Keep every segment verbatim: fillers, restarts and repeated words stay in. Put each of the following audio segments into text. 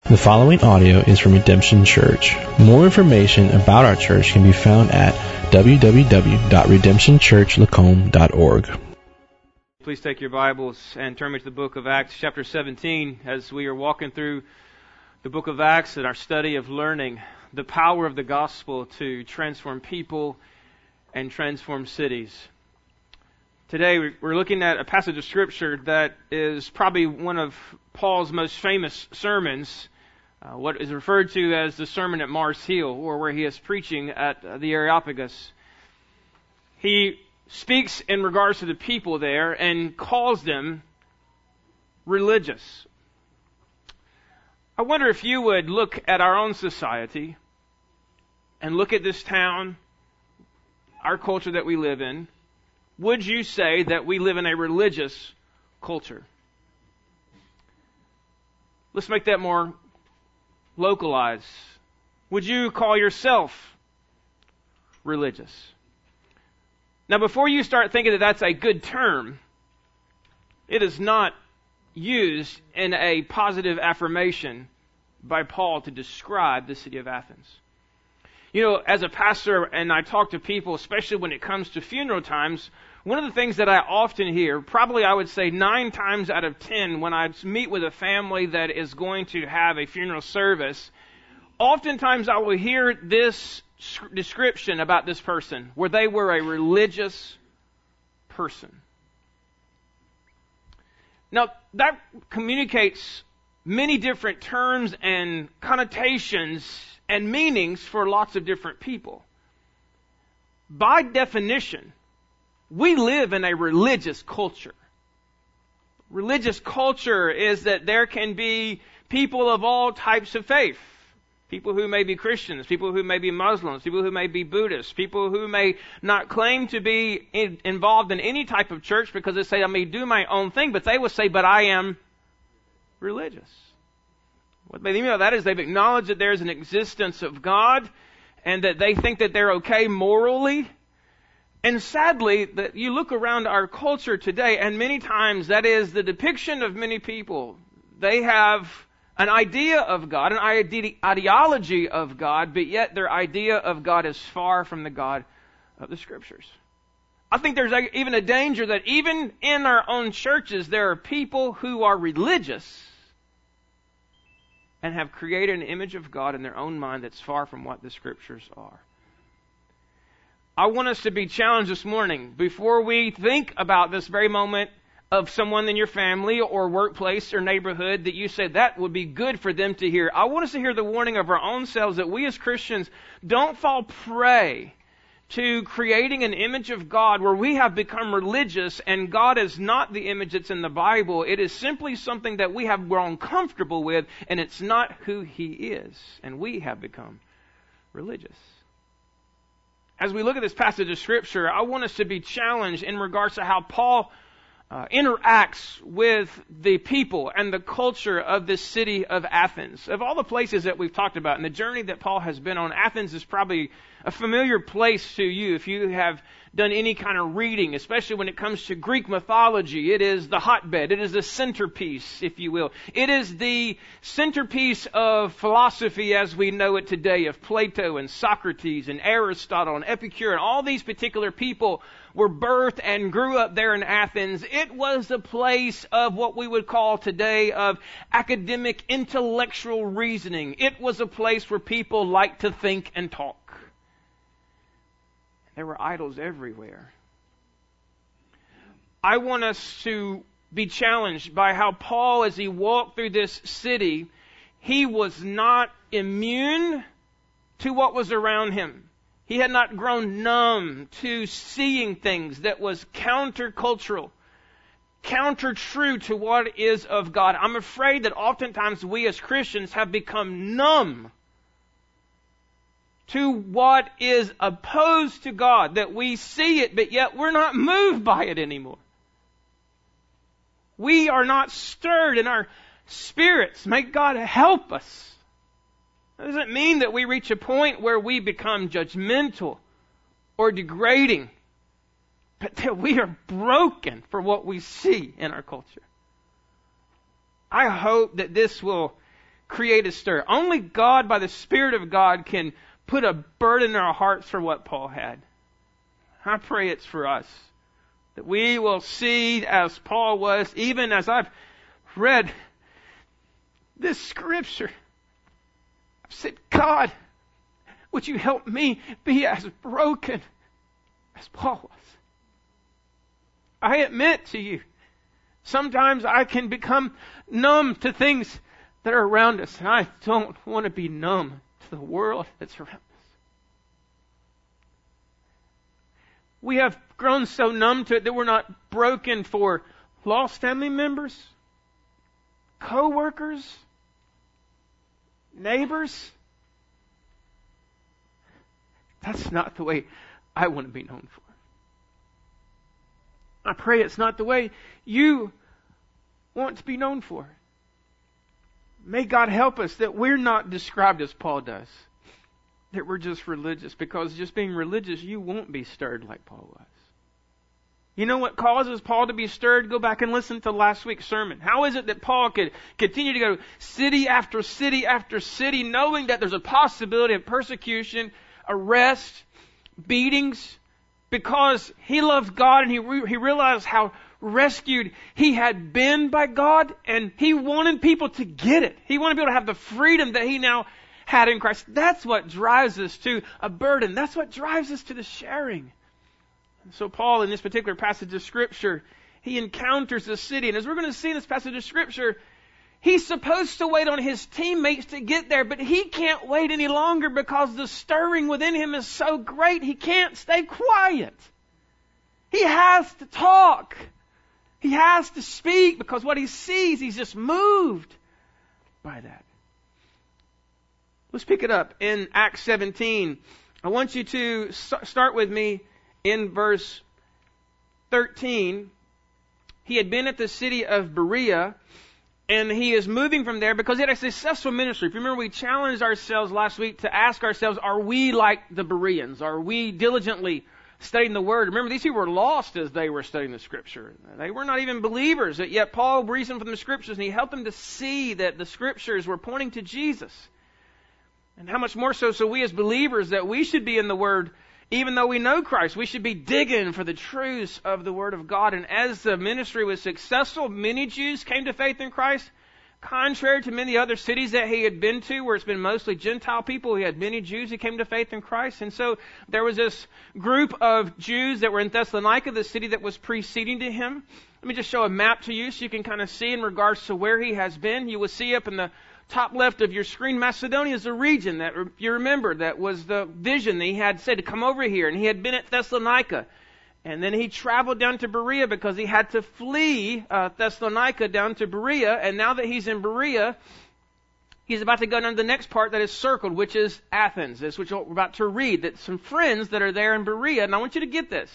The following audio is from Redemption Church. More information about our church can be found at w w w dot redemption church lacombe dot org. Please take your Bibles and turn me to the book of Acts chapter seventeen as we are walking through the book of Acts in our study of learning the power of the gospel to transform people and transform cities. Today we're looking at a passage of Scripture that is probably one of Paul's most famous sermons, uh, what is referred to as the Sermon at Mars Hill, or where he is preaching at uh, the Areopagus. He speaks in regards to the people there and calls them religious. I wonder if you would look at our own society and look at this town, our culture that we live in. Would you say that we live in a religious culture? Let's make that more localized. Would you call yourself religious? Now, before you start thinking that that's a good term, it is not used in a positive affirmation by Paul to describe the city of Athens. You know, as a pastor, and I talk to people, especially when it comes to funeral times, one of the things that I often hear, probably I would say nine times out of ten, when I meet with a family that is going to have a funeral service, oftentimes I will hear this description about this person, where they were a religious person. Now, that communicates many different terms and connotations and meanings for lots of different people. By definition, we live in a religious culture. Religious culture is that there can be people of all types of faith. People who may be Christians, people who may be Muslims, people who may be Buddhists, people who may not claim to be in, involved in any type of church because they say, I may do my own thing, but they will say, but I am religious. What they mean by that is they've acknowledged that there's an existence of God and that they think that they're okay morally. And sadly, that you look around our culture today, and many times that is the depiction of many people. They have an idea of God, an ide- ideology of God, but yet their idea of God is far from the God of the Scriptures. I think there's a, even a danger that even in our own churches, there are people who are religious and have created an image of God in their own mind that's far from what the Scriptures are. I want us to be challenged this morning, before we think about this very moment of someone in your family or workplace or neighborhood that you say that would be good for them to hear. I want us to hear the warning of our own selves that we as Christians don't fall prey to creating an image of God where we have become religious and God is not the image that's in the Bible. It is simply something that we have grown comfortable with, and it's not who He is. And we have become religious. As we look at this passage of Scripture, I want us to be challenged in regards to how Paul uh, interacts with the people and the culture of this city of Athens. Of all the places that we've talked about and the journey that Paul has been on, Athens is probably a familiar place to you if you have done any kind of reading, especially when it comes to Greek mythology. It is the hotbed. It is the centerpiece, if you will. It is the centerpiece of philosophy as we know it today, of Plato and Socrates and Aristotle and Epicure, and all these particular people were birthed and grew up there in Athens. It was the place of what we would call today of academic intellectual reasoning. It was a place where people liked to think and talk. There were idols everywhere. I want us to be challenged by how Paul, as he walked through this city, he was not immune to what was around him. He had not grown numb to seeing things that was countercultural, counter-true to what is of God. I'm afraid that oftentimes we as Christians have become numb to what is opposed to God, that we see it, but yet we're not moved by it anymore. We are not stirred in our spirits. May God help us. That doesn't mean that we reach a point where we become judgmental or degrading, but that we are broken for what we see in our culture. I hope that this will create a stir. Only God, by the Spirit of God, can put a burden in our hearts for what Paul had. I pray it's for us, that we will see as Paul was, even as I've read this scripture. I've said, God, would you help me be as broken as Paul was? I admit to you, sometimes I can become numb to things that are around us, and I don't want to be numb to the world that's around us. We have grown so numb to it that we're not broken for lost family members, co-workers, neighbors. That's not the way I want to be known for. I pray it's not the way you want to be known for. May God help us that we're not described as Paul does, that we're just religious, because just being religious, you won't be stirred like Paul was. You know what causes Paul to be stirred? Go back and listen to last week's sermon. How is it that Paul could continue to go city after city after city, knowing that there's a possibility of persecution, arrest, beatings, because he loved God and he re- he realized how rescued he had been by God, and he wanted people to get it. He wanted people to have the freedom that he now had in Christ. That's what drives us to a burden. That's what drives us to the sharing. And so Paul, in this particular passage of Scripture, he encounters the city. And as we're going to see in this passage of Scripture, he's supposed to wait on his teammates to get there, but he can't wait any longer because the stirring within him is so great. He can't stay quiet. He has to talk. He has to speak, because what he sees, he's just moved by that. Let's pick it up in Acts seventeen. I want you to start with me in verse thirteen. He had been at the city of Berea, and he is moving from there because he had a successful ministry. If you remember, we challenged ourselves last week to ask ourselves, are we like the Bereans? Are we diligently studying the Word? Remember, these people were lost as they were studying the Scripture. They were not even believers, yet Paul reasoned from the Scriptures, and he helped them to see that the Scriptures were pointing to Jesus. And how much more so, so we as believers, that we should be in the Word, even though we know Christ. We should be digging for the truths of the Word of God. And as the ministry was successful, many Jews came to faith in Christ. Contrary to many other cities that he had been to, where it's been mostly Gentile people, he had many Jews who came to faith in Christ. And so there was this group of Jews that were in Thessalonica, the city that was preceding to him. Let me just show a map to you so you can kind of see in regards to where he has been. You will see up in the top left of your screen, Macedonia is a region that, if you remember, that was the vision that he had said to come over here. And he had been at Thessalonica. And then he traveled down to Berea because he had to flee uh, Thessalonica down to Berea. And now that he's in Berea, he's about to go down to the next part that is circled, which is Athens. This which we're about to read. That some friends that are there in Berea, and I want you to get this.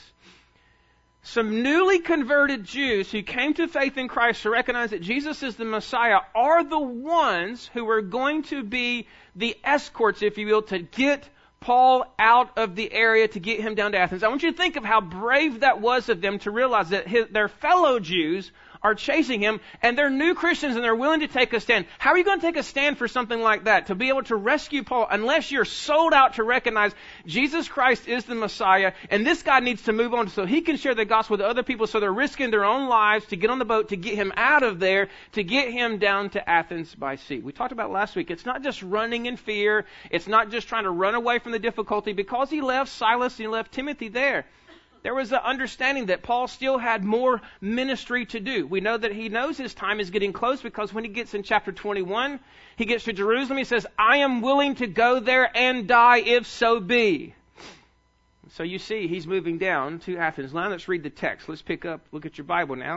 Some newly converted Jews who came to faith in Christ to recognize that Jesus is the Messiah are the ones who are going to be the escorts, if you will, to get Paul out of the area, to get him down to Athens. I want you to think of how brave that was of them to realize that his, their fellow Jews are chasing him, and they're new Christians and they're willing to take a stand. How are you going to take a stand for something like that? To be able to rescue Paul, unless you're sold out to recognize Jesus Christ is the Messiah, and this guy needs to move on so he can share the gospel with other people, so they're risking their own lives to get on the boat, to get him out of there, to get him down to Athens by sea. We talked about last week, it's not just running in fear, it's not just trying to run away from the difficulty. Because he left Silas and he left Timothy there, there was an understanding that Paul still had more ministry to do. We know that he knows his time is getting close, because when he gets in chapter twenty-one, he gets to Jerusalem, he says, I am willing to go there and die if so be. So you see, he's moving down to Athens. Now let's read the text. Let's pick up, look at your Bible now.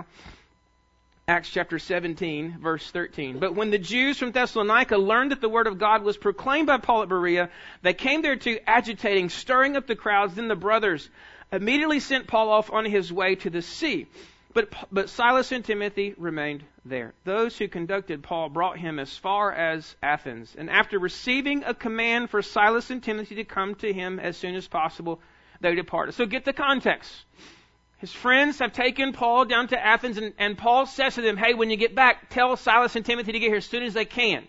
Acts chapter seventeen, verse thirteen. But when the Jews from Thessalonica learned that the word of God was proclaimed by Paul at Berea, they came there to agitating, stirring up the crowds. Then the brothers immediately sent Paul off on his way to the sea. But, but Silas and Timothy remained there. Those who conducted Paul brought him as far as Athens. And after receiving a command for Silas and Timothy to come to him as soon as possible, they departed. So get the context. His friends have taken Paul down to Athens, and, and Paul says to them, hey, when you get back, tell Silas and Timothy to get here as soon as they can.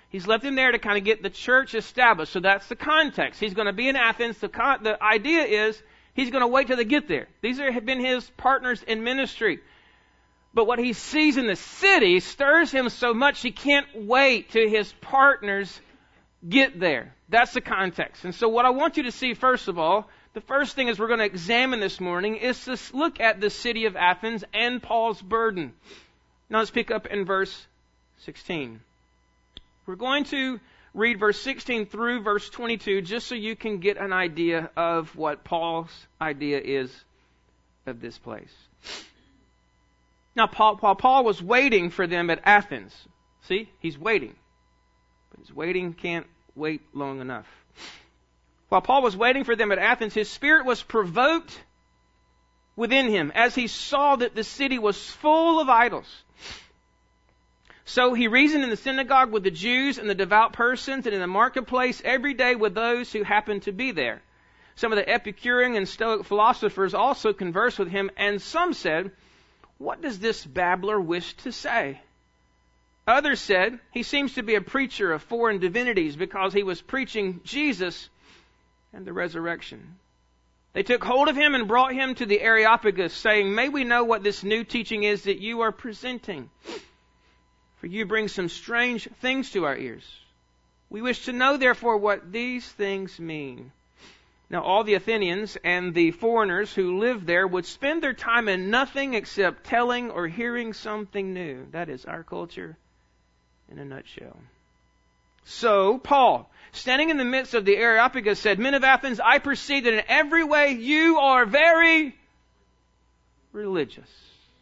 He's left him there to kind of get the church established. So that's the context. He's going to be in Athens. The, con- the idea is he's going to wait till they get there. These are, have been his partners in ministry. But what he sees in the city stirs him so much he can't wait till his partners get there. That's the context. And so what I want you to see, first of all, the first thing is we're going to examine this morning is to look at the city of Athens and Paul's burden. Now let's pick up in verse sixteen. We're going to read verse sixteen through verse twenty-two just so you can get an idea of what Paul's idea is of this place. Now, Paul, while Paul was waiting for them at Athens, see, he's waiting. But his waiting can't wait long enough. While Paul was waiting for them at Athens, his spirit was provoked within him as he saw that the city was full of idols. So he reasoned in the synagogue with the Jews and the devout persons, and in the marketplace every day with those who happened to be there. Some of the Epicurean and Stoic philosophers also conversed with him, and some said, "What does this babbler wish to say?" Others said, "He seems to be a preacher of foreign divinities because he was preaching Jesus and the resurrection." They took hold of him and brought him to the Areopagus, saying, "May we know what this new teaching is that you are presenting? For you bring some strange things to our ears. We wish to know, therefore, what these things mean." Now all the Athenians and the foreigners who lived there would spend their time in nothing except telling or hearing something new. That is our culture in a nutshell. So Paul, standing in the midst of the Areopagus, said, "Men of Athens, I perceive that in every way you are very religious."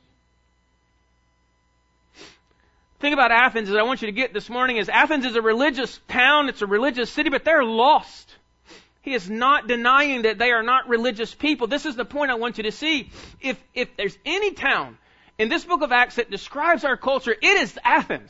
The thing about Athens that I want you to get this morning is Athens is a religious town, it's a religious city, but they're lost. He is not denying that they are not religious people. This is the point I want you to see. If, if there's any town in this book of Acts that describes our culture, it is Athens.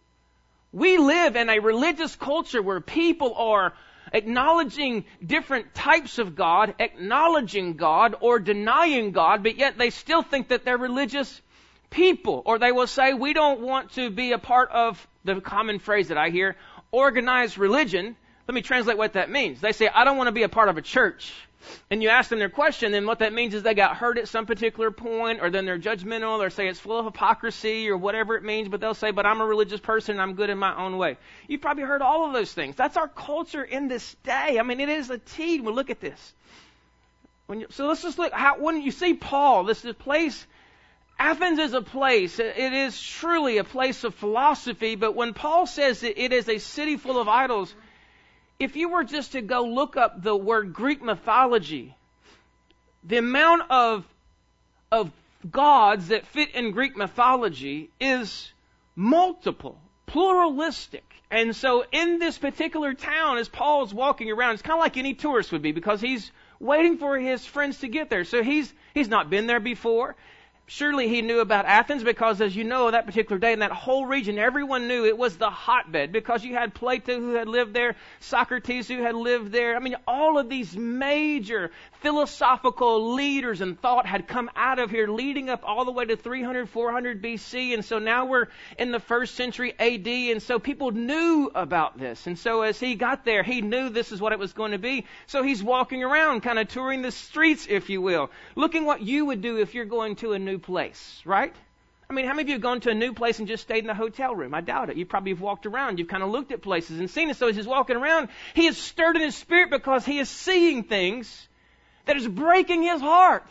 We live in a religious culture where people are acknowledging different types of God, acknowledging God or denying God, but yet they still think that they're religious people. Or they will say, we don't want to be a part of the common phrase that I hear, organized religion. Let me translate what that means. They say, I don't want to be a part of a church. And you ask them their question, then what that means is they got hurt at some particular point, or then they're judgmental, or say it's full of hypocrisy, or whatever it means, but they'll say, but I'm a religious person, and I'm good in my own way. You've probably heard all of those things. That's our culture in this day. I mean, it is a T. Well, look at this. When you, so let's just look, how, when you see Paul, this is a place, Athens is a place, it is truly a place of philosophy, but when Paul says that it is a city full of idols, if you were just to go look up the word Greek mythology, the amount of, of gods that fit in Greek mythology is multiple, pluralistic. And so in this particular town, as Paul's walking around, it's kind of like any tourist would be, because he's waiting for his friends to get there. So he's he's not been there before. Surely he knew about Athens because, as you know, that particular day in that whole region, everyone knew it was the hotbed because you had Plato who had lived there, Socrates who had lived there. I mean, all of these major philosophical leaders and thought had come out of here leading up all the way to three hundred, four hundred B C. And so now we're in the first century A D. And so people knew about this. And so as he got there, he knew this is what it was going to be. So he's walking around, kind of touring the streets, if you will, looking what you would do if you're going to a new place, right? I mean, how many of you have gone to a new place and just stayed in the hotel room? I doubt it. You probably have walked around. You've kind of looked at places and seen it. So as he's walking around, he is stirred in his spirit because he is seeing things that is breaking his heart.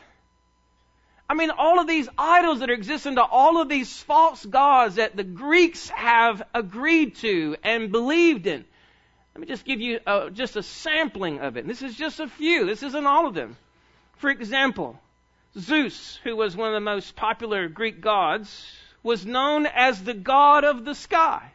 I mean, all of these idols that are existing to all of these false gods that the Greeks have agreed to and believed in. Let me just give you uh, just a sampling of it. This is just a few. This isn't all of them. For example, Zeus, who was one of the most popular Greek gods, was known as the god of the sky.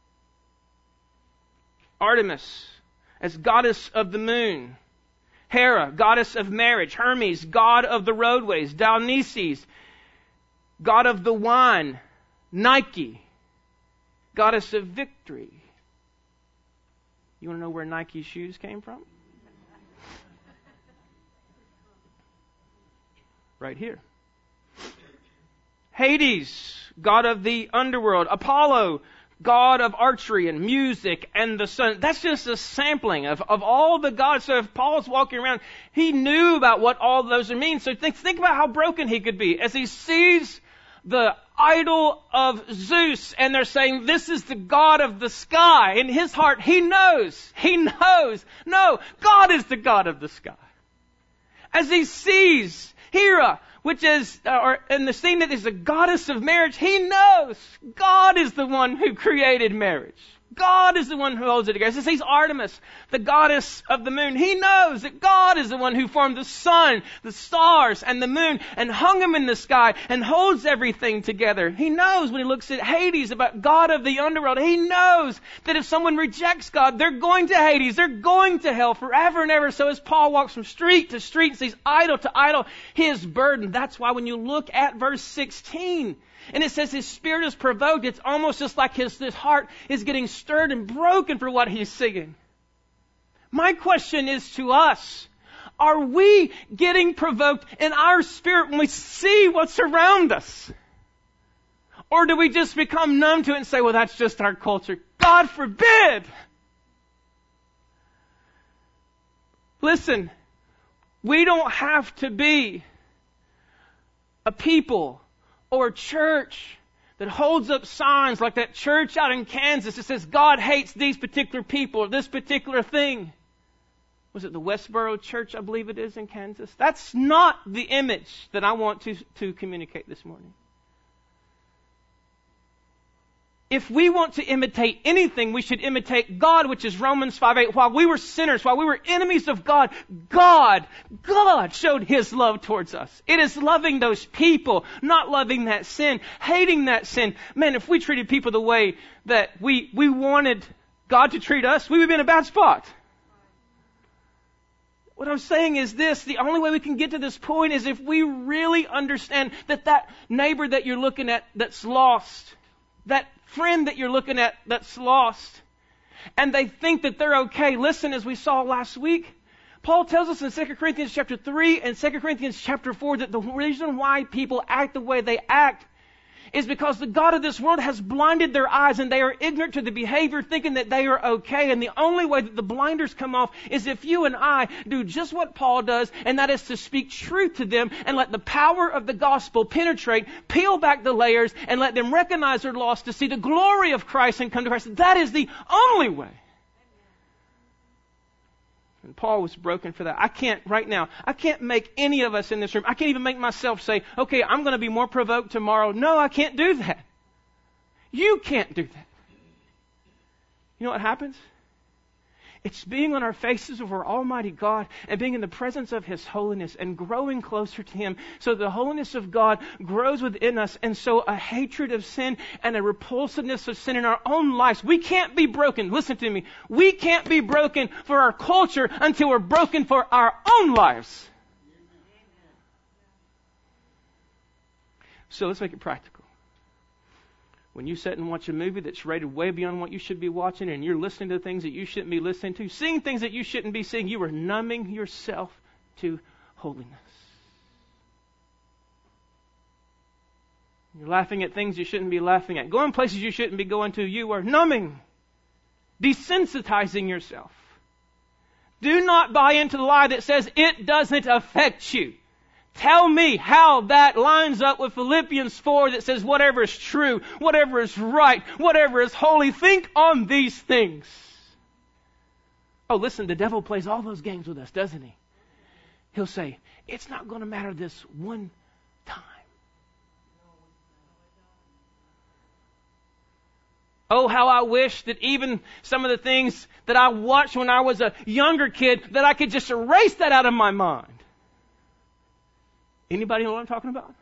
Artemis, as goddess of the moon. Hera, goddess of marriage. Hermes, god of the roadways. Dionysus, god of the wine. Nike, goddess of victory. You want to know where Nike shoes came from? Right here. Hades, god of the underworld. Apollo, God of archery and music and the sun. That's just a sampling of, of all the gods. So if Paul's walking around, he knew about what all those mean. So think, think about how broken he could be as he sees the idol of Zeus and they're saying, this is the God of the sky. In his heart, he knows, he knows, no, God is the God of the sky. As he sees Hera, which is, uh, or in the scene that is the goddess of marriage, he knows God is the one who created marriage. God is the one who holds it together. He sees Artemis, the goddess of the moon. He knows that God is the one who formed the sun, the stars, and the moon, and hung them in the sky, and holds everything together. He knows when he looks at Hades about God of the underworld. He knows that if someone rejects God, they're going to Hades. They're going to hell forever and ever. So as Paul walks from street to street and sees idol to idol, his burden. That's why when you look at verse sixteen, and it says his spirit is provoked. It's almost just like his, his heart is getting stirred and broken for what he's seeing. My question is to us, are we getting provoked in our spirit when we see what's around us? Or do we just become numb to it and say, well, that's just our culture? God forbid! Listen, we don't have to be a people or a church that holds up signs like that church out in Kansas that says God hates these particular people or this particular thing. Was it the Westboro Church, I believe it is, in Kansas? That's not the image that I want to, to communicate this morning. If we want to imitate anything, we should imitate God, which is Romans five eight. While we were sinners, while we were enemies of God, God, God showed His love towards us. It is loving those people, not loving that sin, hating that sin. Man, if we treated people the way that we, we wanted God to treat us, we would be in a bad spot. What I'm saying is this, the only way we can get to this point is if we really understand that that neighbor that you're looking at that's lost, that friend that you're looking at that's lost, and they think that they're okay. Listen, as we saw last week, Paul tells us in Second Corinthians chapter three and Second Corinthians chapter four that the reason why people act the way they act is because the God of this world has blinded their eyes and they are ignorant to the behavior, thinking that they are okay. And the only way that the blinders come off is if you and I do just what Paul does, and that is to speak truth to them and let the power of the gospel penetrate, peel back the layers, and let them recognize their loss to see the glory of Christ and come to Christ. That is the only way. And Paul was broken for that. I can't, right now, I can't make any of us in this room, I can't even make myself say, okay, I'm going to be more provoked tomorrow. No, I can't do that. You can't do that. You know what happens? It's being on our faces before Almighty God and being in the presence of His holiness and growing closer to Him so the holiness of God grows within us, and so a hatred of sin and a repulsiveness of sin in our own lives. We can't be broken. Listen to me. We can't be broken for our culture until we're broken for our own lives. So let's make it practical. When you sit and watch a movie that's rated way beyond what you should be watching, and you're listening to things that you shouldn't be listening to, seeing things that you shouldn't be seeing, you are numbing yourself to holiness. You're laughing at things you shouldn't be laughing at. Going places you shouldn't be going to. You are numbing, desensitizing yourself. Do not buy into the lie that says it doesn't affect you. Tell me how that lines up with Philippians four that says whatever is true, whatever is right, whatever is holy, think on these things. Oh, listen, the devil plays all those games with us, doesn't he? He'll say, it's not going to matter this one time. Oh, how I wish that even some of the things that I watched when I was a younger kid, that I could just erase that out of my mind. Anybody know what I'm talking about?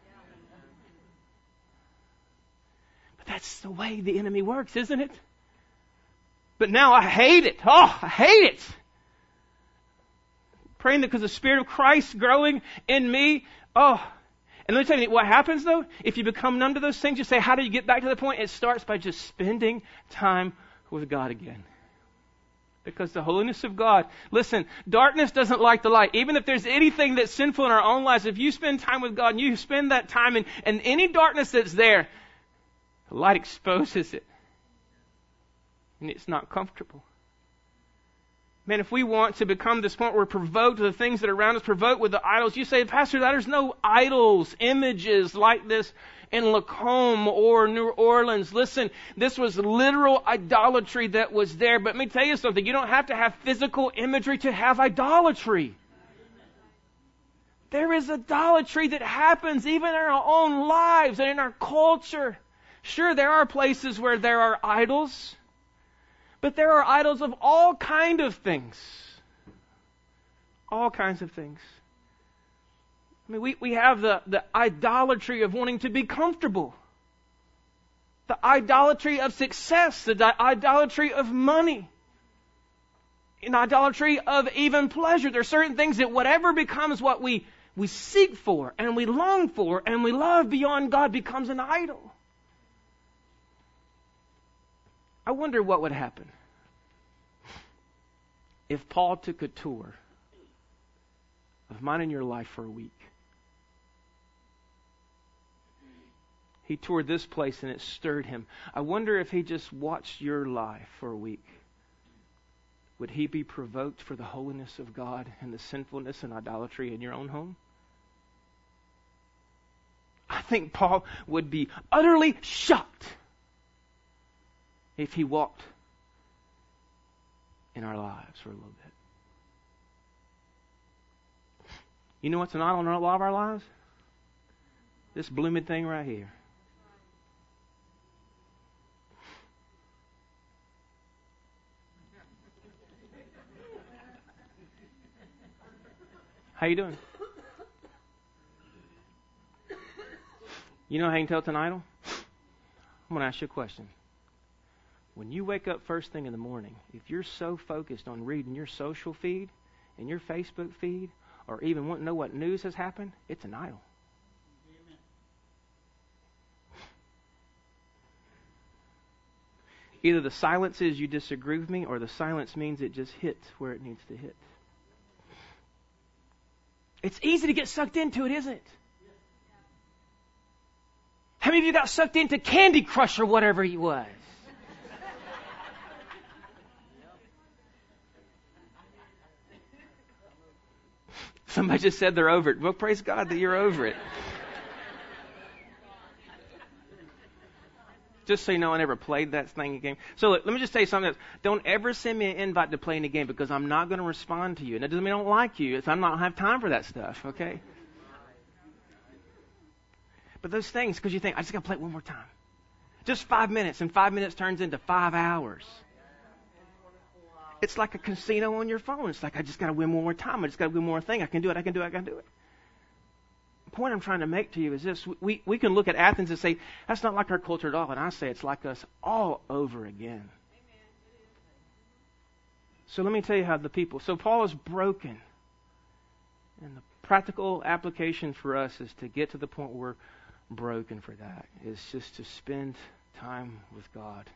But that's the way the enemy works, isn't it? But now I hate it. Oh, I hate it. Praying that because the Spirit of Christ growing in me. Oh, and let me tell you what happens though. If you become numb to those things, you say, how do you get back to the point? It starts by just spending time with God again. Because the holiness of God, listen, darkness doesn't like the light. Even if there's anything that's sinful in our own lives, if you spend time with God and you spend that time in, and any darkness that's there, the light exposes it. And it's not comfortable. Man, if we want to become this point where we're provoked to the things that are around us, provoked with the idols, you say, Pastor, there's no idols, images like this in Lacombe or New Orleans. Listen, this was literal idolatry that was there. But let me tell you something. You don't have to have physical imagery to have idolatry. There is idolatry that happens even in our own lives and in our culture. Sure, there are places where there are idols. But there are idols of all kinds of things. All kinds of things. I mean, we, we have the, the idolatry of wanting to be comfortable. The idolatry of success. The di- idolatry of money. An idolatry of even pleasure. There are certain things that whatever becomes what we, we seek for and we long for and we love beyond God becomes an idol. I wonder what would happen if Paul took a tour of mine and your life for a week. He toured this place and it stirred him. I wonder if he just watched your life for a week. Would he be provoked for the holiness of God and the sinfulness and idolatry in your own home? I think Paul would be utterly shocked if he walked in our lives for a little bit. You know what's an idol in a lot of our lives? This blooming thing right here. How you doing? You know how you can tell it's an idol? I'm going to ask you a question. When you wake up first thing in the morning, if you're so focused on reading your social feed and your Facebook feed, or even want to know what news has happened, it's an idol. Amen. Either the silence is you disagree with me, or the silence means it just hits where it needs to hit. It's easy to get sucked into it, isn't it? How many of you got sucked into Candy Crush or whatever he was? Somebody just said they're over it. Well, praise God that you're over it. Just so you know, I never played that thing again. So look, let me just tell you something else. Don't ever send me an invite to play in a game because I'm not going to respond to you. And that doesn't mean I don't like you. It's I'm not have time for that stuff, okay? But those things, because you think, I just got to play it one more time. Just five minutes, and five minutes turns into five hours. It's like a casino on your phone. It's like, I just got to win one more time. I just got to win one more thing. I can do it. I can do it. I can do it. The point I'm trying to make to you is this. We, we can look at Athens and say, that's not like our culture at all. And I say it's like us all over again. So let me tell you how the people. So Paul is broken. And the practical application for us is to get to the point where we're broken for that. Is just to spend time with God.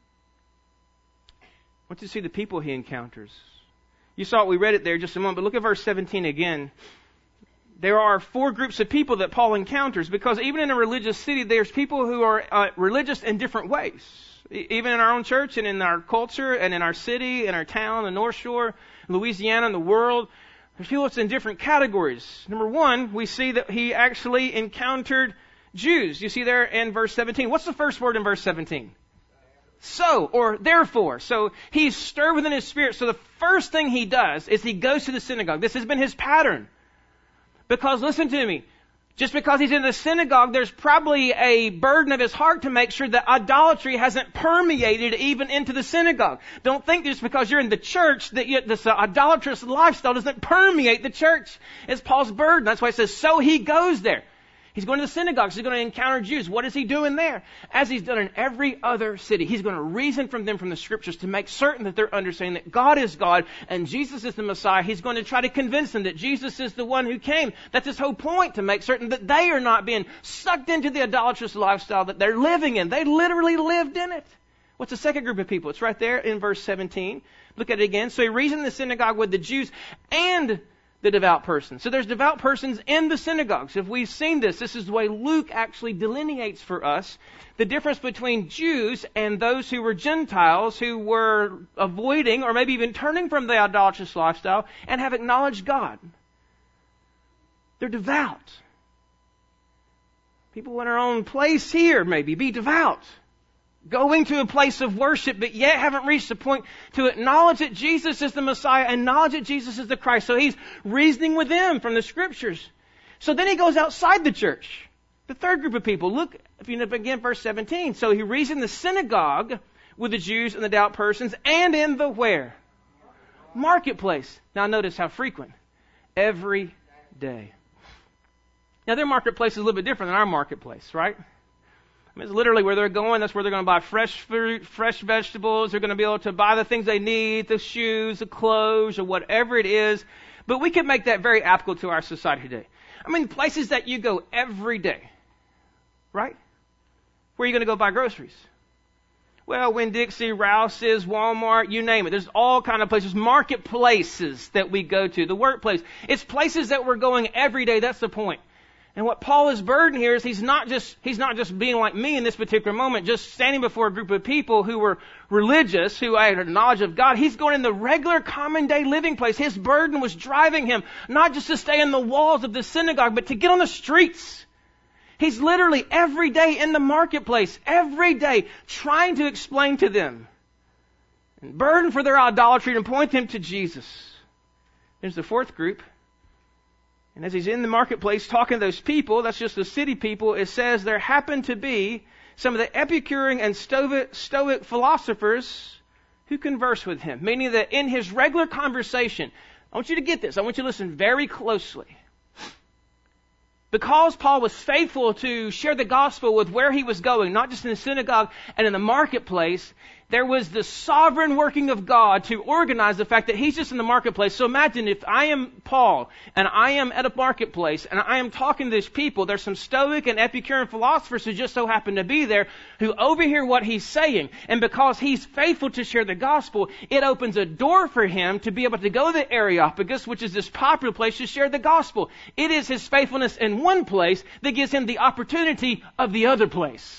I want you to see the people he encounters. You saw it, we read it there just a moment, but look at verse seventeen again. There are four groups of people that Paul encounters, because even in a religious city, there's people who are uh, religious in different ways. E- even in our own church and in our culture and in our city, in our town, the North Shore, Louisiana, and the world, there's people that's in different categories. Number one, we see that he actually encountered Jews. You see there in verse seventeen. What's the first word in verse seventeen? So, or therefore. So he's stirred within his spirit. So the first thing he does is he goes to the synagogue. This has been his pattern. Because listen to me, just because he's in the synagogue, there's probably a burden of his heart to make sure that idolatry hasn't permeated even into the synagogue. Don't think just because you're in the church that you, this uh, idolatrous lifestyle doesn't permeate the church. It's Paul's burden. That's why it says, so he goes there. He's going to the synagogues. He's going to encounter Jews. What is he doing there? As he's done in every other city, he's going to reason from them from the scriptures to make certain that they're understanding that God is God and Jesus is the Messiah. He's going to try to convince them that Jesus is the one who came. That's his whole point, to make certain that they are not being sucked into the idolatrous lifestyle that they're living in. They literally lived in it. What's the second group of people? It's right there in verse seventeen. Look at it again. So he reasoned in the synagogue with the Jews and the devout person. So there's devout persons in the synagogues. If we've seen this, this is the way Luke actually delineates for us the difference between Jews and those who were Gentiles who were avoiding or maybe even turning from the idolatrous lifestyle and have acknowledged God. They're devout. People in our own place here maybe be devout. Going to a place of worship, but yet haven't reached the point to acknowledge that Jesus is the Messiah, acknowledge that Jesus is the Christ. So he's reasoning with them from the Scriptures. So then he goes outside the church. The third group of people. Look, if you begin verse seventeen. So he reasoned in the synagogue with the Jews and the devout persons, and in the where? Marketplace. Now notice how frequent. Every day. Now their marketplace is a little bit different than our marketplace, right? I mean, it's literally where they're going. That's where they're going to buy fresh fruit, fresh vegetables. They're going to be able to buy the things they need, the shoes, the clothes, or whatever it is. But we can make that very applicable to our society today. I mean, places that you go every day, right? Where are you going to go buy groceries? Well, Winn-Dixie, Rouse's, Walmart, you name it. There's all kind of places, marketplaces that we go to, the workplace. It's places that we're going every day. That's the point. And what Paul is burdened here is he's not just, he's not just being like me in this particular moment, just standing before a group of people who were religious, who had a knowledge of God. He's going in the regular common day living place. His burden was driving him not just to stay in the walls of the synagogue, but to get on the streets. He's literally every day in the marketplace, every day trying to explain to them and burden for their idolatry and point them to Jesus. There's the fourth group. And as he's in the marketplace talking to those people, that's just the city people, it says there happened to be some of the Epicurean and Stoic, Stoic philosophers who converse with him. Meaning that in his regular conversation, I want you to get this, I want you to listen very closely. Because Paul was faithful to share the gospel with where he was going, not just in the synagogue and in the marketplace, there was the sovereign working of God to organize the fact that he's just in the marketplace. So imagine if I am Paul and I am at a marketplace and I am talking to these people, there's some Stoic and Epicurean philosophers who just so happen to be there who overhear what he's saying. And because he's faithful to share the gospel, it opens a door for him to be able to go to the Areopagus, which is this popular place, to share the gospel. It is his faithfulness in one place that gives him the opportunity of the other place.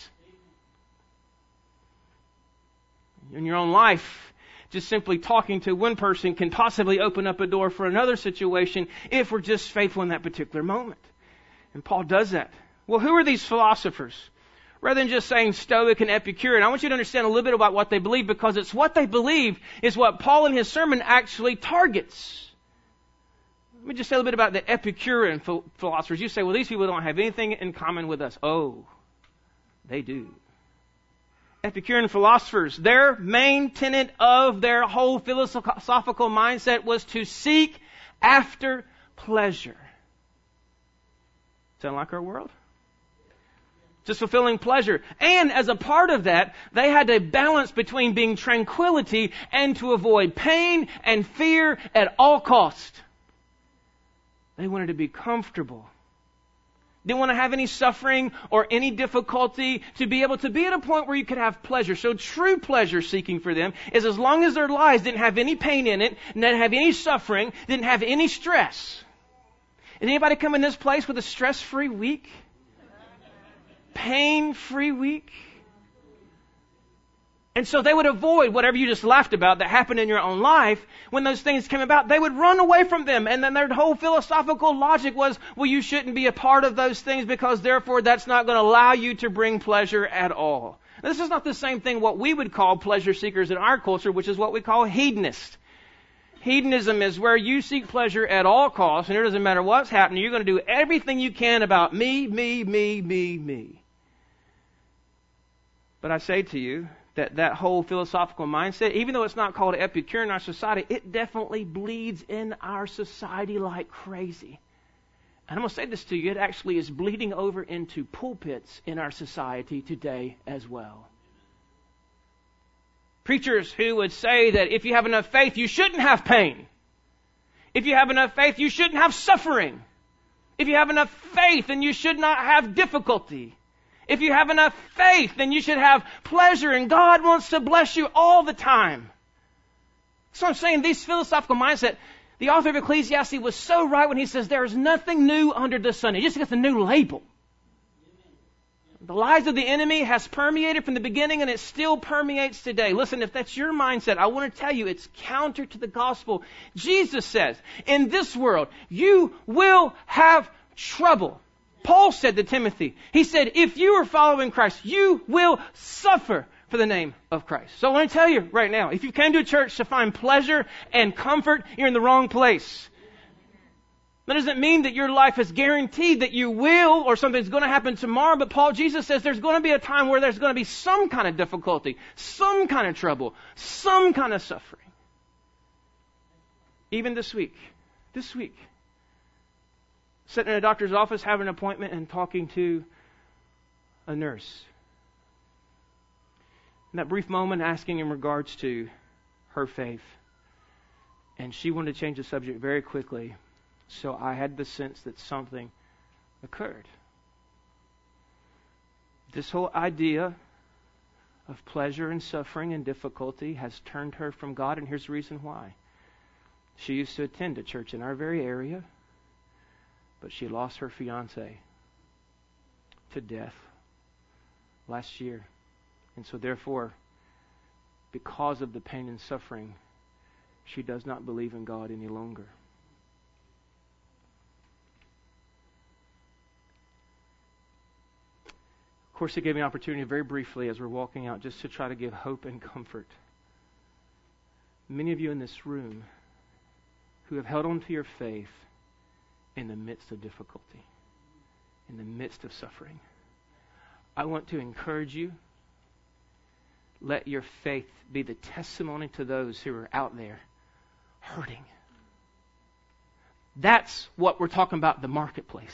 In your own life, just simply talking to one person can possibly open up a door for another situation if we're just faithful in that particular moment. And Paul does that. Well, who are these philosophers? Rather than just saying Stoic and Epicurean, I want you to understand a little bit about what they believe, because it's what they believe is what Paul in his sermon actually targets. Let me just say a little bit about the Epicurean philosophers. You say, well, these people don't have anything in common with us. Oh, they do. Epicurean philosophers, their main tenet of their whole philosophical mindset was to seek after pleasure. Sound like our world? Just fulfilling pleasure. And as a part of that, they had a balance between being tranquility and to avoid pain and fear at all cost. They wanted to be comfortable. Didn't want to have any suffering or any difficulty, to be able to be at a point where you could have pleasure. So true pleasure seeking for them is as long as their lives didn't have any pain in it, didn't have any suffering, didn't have any stress. Is anybody come in this place with a stress-free week? Pain-free week? And so they would avoid whatever you just laughed about that happened in your own life. When those things came about, they would run away from them. And then their whole philosophical logic was, well, you shouldn't be a part of those things because therefore that's not going to allow you to bring pleasure at all. Now, this is not the same thing what we would call pleasure seekers in our culture, which is what we call hedonist. Hedonism is where you seek pleasure at all costs, and it doesn't matter what's happening. You're going to do everything you can about me, me, me, me, me. But I say to you, that that whole philosophical mindset, even though it's not called Epicurean in our society, it definitely bleeds in our society like crazy. And I'm going to say this to you, it actually is bleeding over into pulpits in our society today as well. Preachers who would say that if you have enough faith, you shouldn't have pain. If you have enough faith, you shouldn't have suffering. If you have enough faith, then you should not have difficulty. If you have enough faith, then you should have pleasure, and God wants to bless you all the time. So I'm saying these philosophical mindset, The author of Ecclesiastes was so right when he says there is nothing new under the sun. It just gets a new label. The lies of the enemy has permeated from the beginning and it still permeates today. Listen, if that's your mindset, I want to tell you it's counter to the gospel. Jesus says, in this world, you will have trouble. Paul said to Timothy, he said, if you are following Christ, you will suffer for the name of Christ. So I want to tell you right now, if you came to a church to find pleasure and comfort, you're in the wrong place. That doesn't mean that your life is guaranteed that you will or something's going to happen tomorrow. But Paul, Jesus says there's going to be a time where there's going to be some kind of difficulty, some kind of trouble, some kind of suffering. Even this week, this week, sitting in a doctor's office, having an appointment and talking to a nurse. In that brief moment, asking in regards to her faith. And she wanted to change the subject very quickly. So I had the sense that something occurred. This whole idea of pleasure and suffering and difficulty has turned her from God, and here's the reason why. She used to attend a church in our very area, but she lost her fiancé to death last year. And so therefore, because of the pain and suffering, she does not believe in God any longer. Of course, it gave me an opportunity very briefly as we're walking out just to try to give hope and comfort. Many of you in this room who have held on to your faith in the midst of difficulty, in the midst of suffering. I want to encourage you. Let your faith be the testimony to those who are out there hurting. That's what we're talking about, the marketplace.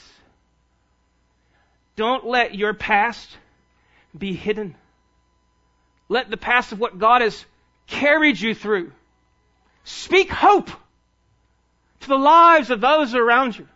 Don't let your past be hidden. Let the past of what God has carried you through speak hope to the lives of those around you.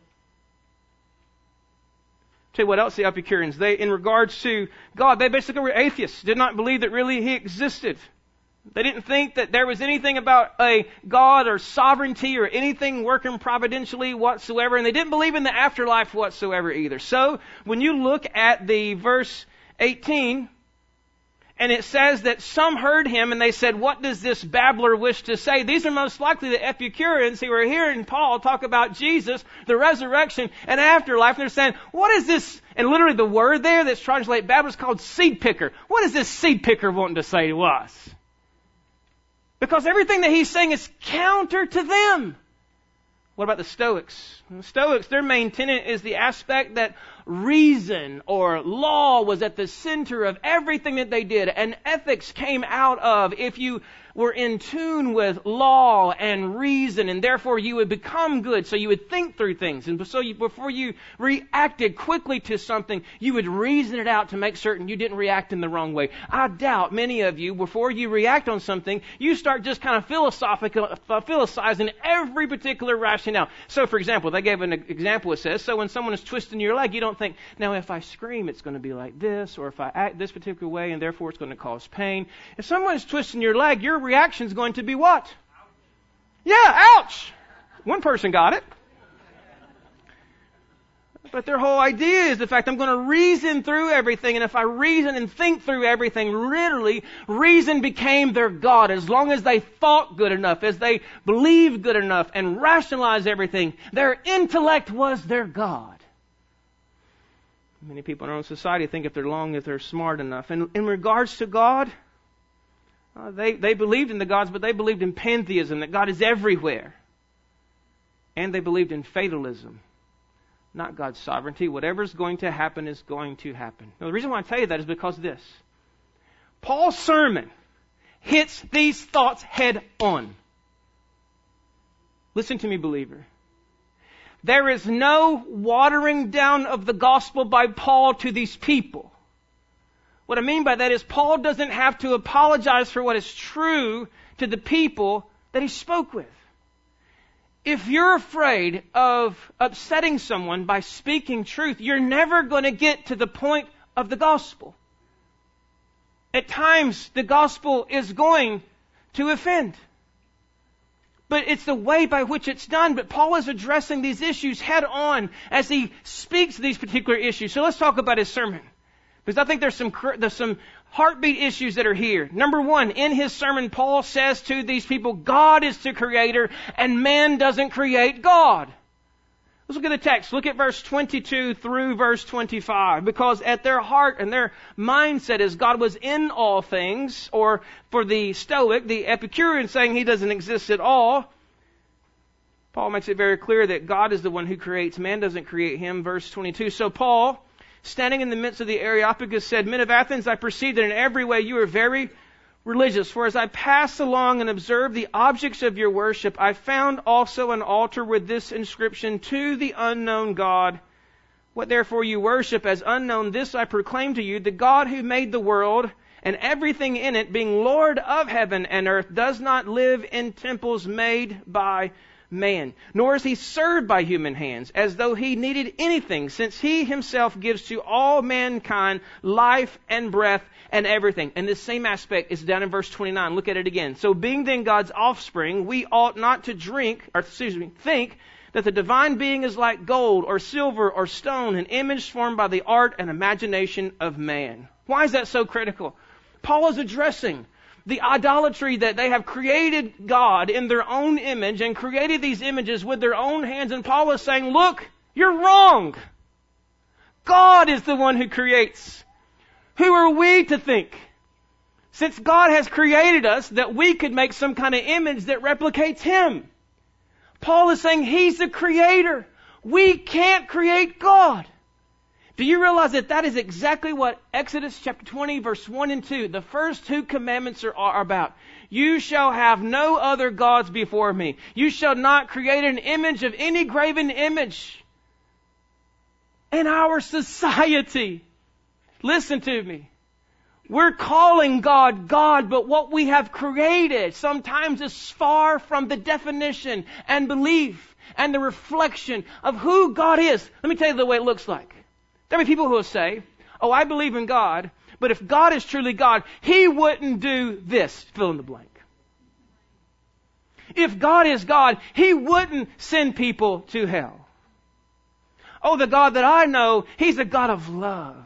Tell you what else the Epicureans, they, in regards to God, they basically were atheists, did not believe that really He existed. They didn't think that there was anything about a God or sovereignty or anything working providentially whatsoever. And they didn't believe in the afterlife whatsoever either. So when you look at the verse eighteen, and it says that some heard him and they said, what does this babbler wish to say? These are most likely the Epicureans who are hearing Paul talk about Jesus, the resurrection, and afterlife. And they're saying, what is this? And literally the word there that's translated babbler is called seed picker. What is this seed picker wanting to say to us? Because everything that he's saying is counter to them. What about the Stoics? The Stoics, their main tenet is the aspect that reason or law was at the center of everything that they did. And ethics came out of if you were in tune with law and reason, and therefore you would become good. So you would think through things. And so you, before you reacted quickly to something, you would reason it out to make certain you didn't react in the wrong way. I doubt many of you, before you react on something, you start just kind of philosophical, uh, philosophizing every particular rationale. So for example, they gave an example. It says, so when someone is twisting your leg, you don't think, now if I scream, it's going to be like this, or if I act this particular way, and therefore it's going to cause pain. If someone is twisting your leg, your reaction is going to be what? Ouch. Yeah, ouch! One person got it. But their whole idea is the fact I'm going to reason through everything, and if I reason and think through everything, literally, reason became their God. As long as they thought good enough, as they believed good enough, and rationalized everything, their intellect was their God. Many people in our own society think if they're long, if they're smart enough. And in regards to God, uh, they, they believed in the gods, but they believed in pantheism, that God is everywhere. And they believed in fatalism, not God's sovereignty. Whatever's going to happen is going to happen. Now, the reason why I tell you that is because of this. Paul's sermon hits these thoughts head on. Listen to me, believer. There is no watering down of the gospel by Paul to these people. What I mean by that is Paul doesn't have to apologize for what is true to the people that he spoke with. If you're afraid of upsetting someone by speaking truth, you're never going to get to the point of the gospel. At times, the gospel is going to offend. but it's the way by which it's done. But Paul is addressing these issues head on as he speaks these particular issues. So let's talk about his sermon, because I think there's some there's some heartbeat issues that are here. Number one, in his sermon, Paul says to these people, God is the creator and man doesn't create God. Let's look at the text. Look at verse twenty-two through verse twenty-five. Because at their heart and their mindset is God was in all things, or for the Stoic, the Epicurean saying he doesn't exist at all, Paul makes it very clear that God is the one who creates. Man doesn't create him. Verse twenty-two. So Paul, standing in the midst of the Areopagus, said, Men of Athens, I perceive that in every way you are very religious. For as I passed along and observed the objects of your worship, I found also an altar with this inscription, To the unknown God. What therefore you worship as unknown, this I proclaim to you, the God who made the world and everything in it, being Lord of heaven and earth, does not live in temples made by man, nor is he served by human hands, as though he needed anything, since he himself gives to all mankind life and breath and everything. And this same aspect is down in verse twenty-nine. Look at it again. So being then God's offspring, we ought not to drink, or excuse me, think that the divine being is like gold or silver or stone, an image formed by the art and imagination of man. Why is that so critical? Paul is addressing the idolatry that they have created God in their own image and created these images with their own hands. And Paul is saying, look, you're wrong. God is the one who creates. Who are we to think, since God has created us, that we could make some kind of image that replicates Him? Paul is saying He's the creator. We can't create God. Do you realize that that is exactly what Exodus chapter twenty, verse one and two, the first two commandments are, are about? You shall have no other gods before me. You shall not create an image of any graven image. In our society, listen to me, we're calling God God, but what we have created sometimes is far from the definition and belief and the reflection of who God is. Let me tell you the way it looks like. There will be people who will say, oh, I believe in God, but if God is truly God, He wouldn't do this, fill in the blank. If God is God, He wouldn't send people to hell. Oh, the God that I know, He's a God of love.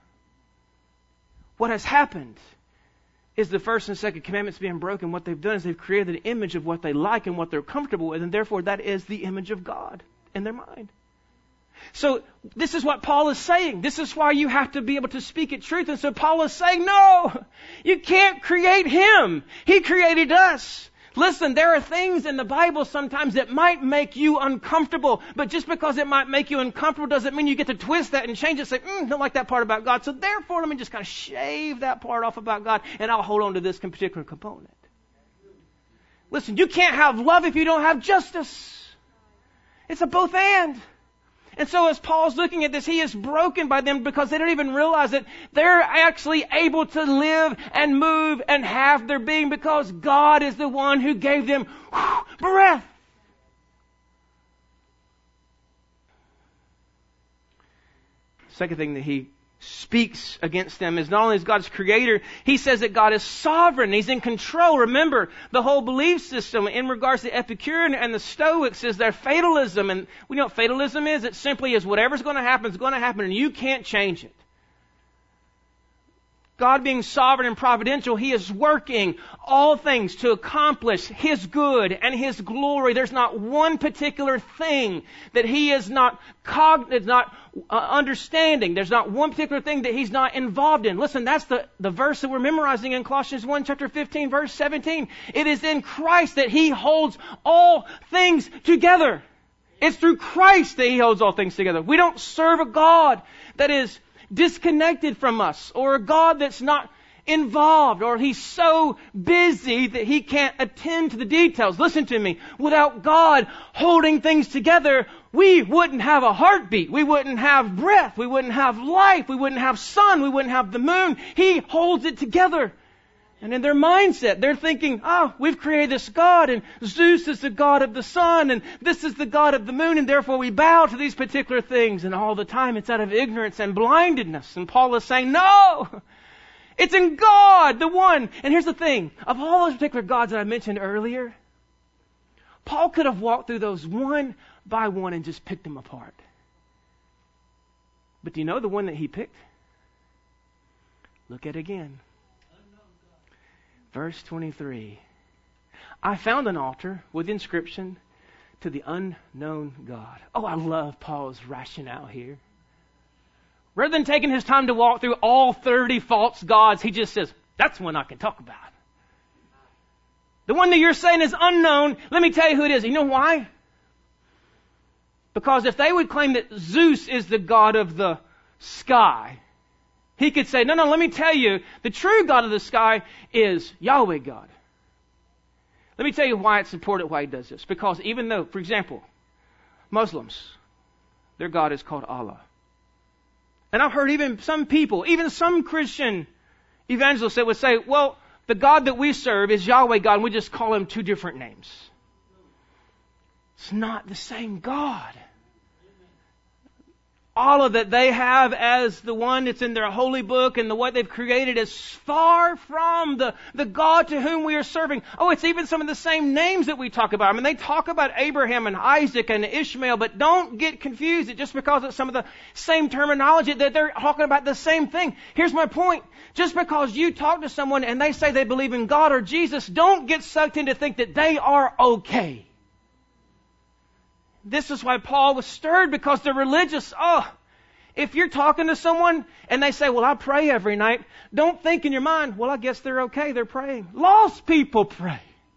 What has happened is the first and second commandments being broken. What they've done is they've created an image of what they like and what they're comfortable with, and therefore that is the image of God in their mind. So this is what Paul is saying. This is why you have to be able to speak it truth. And so Paul is saying, no, you can't create Him. He created us. Listen, there are things in the Bible sometimes that might make you uncomfortable, but just because it might make you uncomfortable doesn't mean you get to twist that and change it. Say, mm, don't like that part about God. So therefore, let me just kind of shave that part off about God, and I'll hold on to this particular component. Listen, you can't have love if you don't have justice. It's a both and. And so as Paul's looking at this, he is broken by them because they don't even realize that they're actually able to live and move and have their being because God is the one who gave them whew, breath. Second thing that he speaks against them is not only is God's creator, he says that God is sovereign. He's in control. Remember, the whole belief system in regards to the Epicurean and the Stoics is their fatalism. And we know what fatalism is. It simply is whatever's going to happen is going to happen and you can't change it. God being sovereign and providential, He is working all things to accomplish His good and His glory. There's not one particular thing that He is not cog- is not uh, understanding. There's not one particular thing that He's not involved in. Listen, that's the, the verse that we're memorizing in Colossians one, chapter fifteen, verse seventeen. It is in Christ that He holds all things together. It's through Christ that He holds all things together. We don't serve a God that is disconnected from us, or a God that's not involved, or He's so busy that He can't attend to the details. Listen to me. Without God holding things together, we wouldn't have a heartbeat. We wouldn't have breath. We wouldn't have life. We wouldn't have sun. We wouldn't have the moon. He holds it together. And in their mindset, they're thinking, oh, we've created this God, and Zeus is the God of the sun, and this is the God of the moon, and therefore we bow to these particular things. And all the time it's out of ignorance and blindedness. And Paul is saying, no! It's in God, the one. And here's the thing. Of all those particular gods that I mentioned earlier, Paul could have walked through those one by one and just picked them apart. But do you know the one that he picked? Look at it again. Verse twenty-three. I found an altar with inscription to the unknown God. Oh, I love Paul's rationale here. Rather than taking his time to walk through all thirty false gods, he just says, that's one I can talk about. The one that you're saying is unknown, let me tell you who it is. You know why? Because if they would claim that Zeus is the god of the sky, he could say, no, no, let me tell you, the true God of the sky is Yahweh God. Let me tell you why it's important why he does this. Because even though, for example, Muslims, their God is called Allah. And I've heard even some people, even some Christian evangelists that would say, well, the God that we serve is Yahweh God, and we just call him two different names. It's not the same God. Allah that they have as the one that's in their holy book and the what they've created is far from the, the God to whom we are serving. Oh, it's even some of the same names that we talk about. I mean, they talk about Abraham and Isaac and Ishmael, but don't get confused. It's just because it's some of the same terminology that they're talking about the same thing. Here's my point. Just because you talk to someone and they say they believe in God or Jesus, don't get sucked in to think that they are okay. This is why Paul was stirred, because they're religious. Oh, if you're talking to someone and they say, well, I pray every night, don't think in your mind, well, I guess they're okay, they're praying. Lost people pray.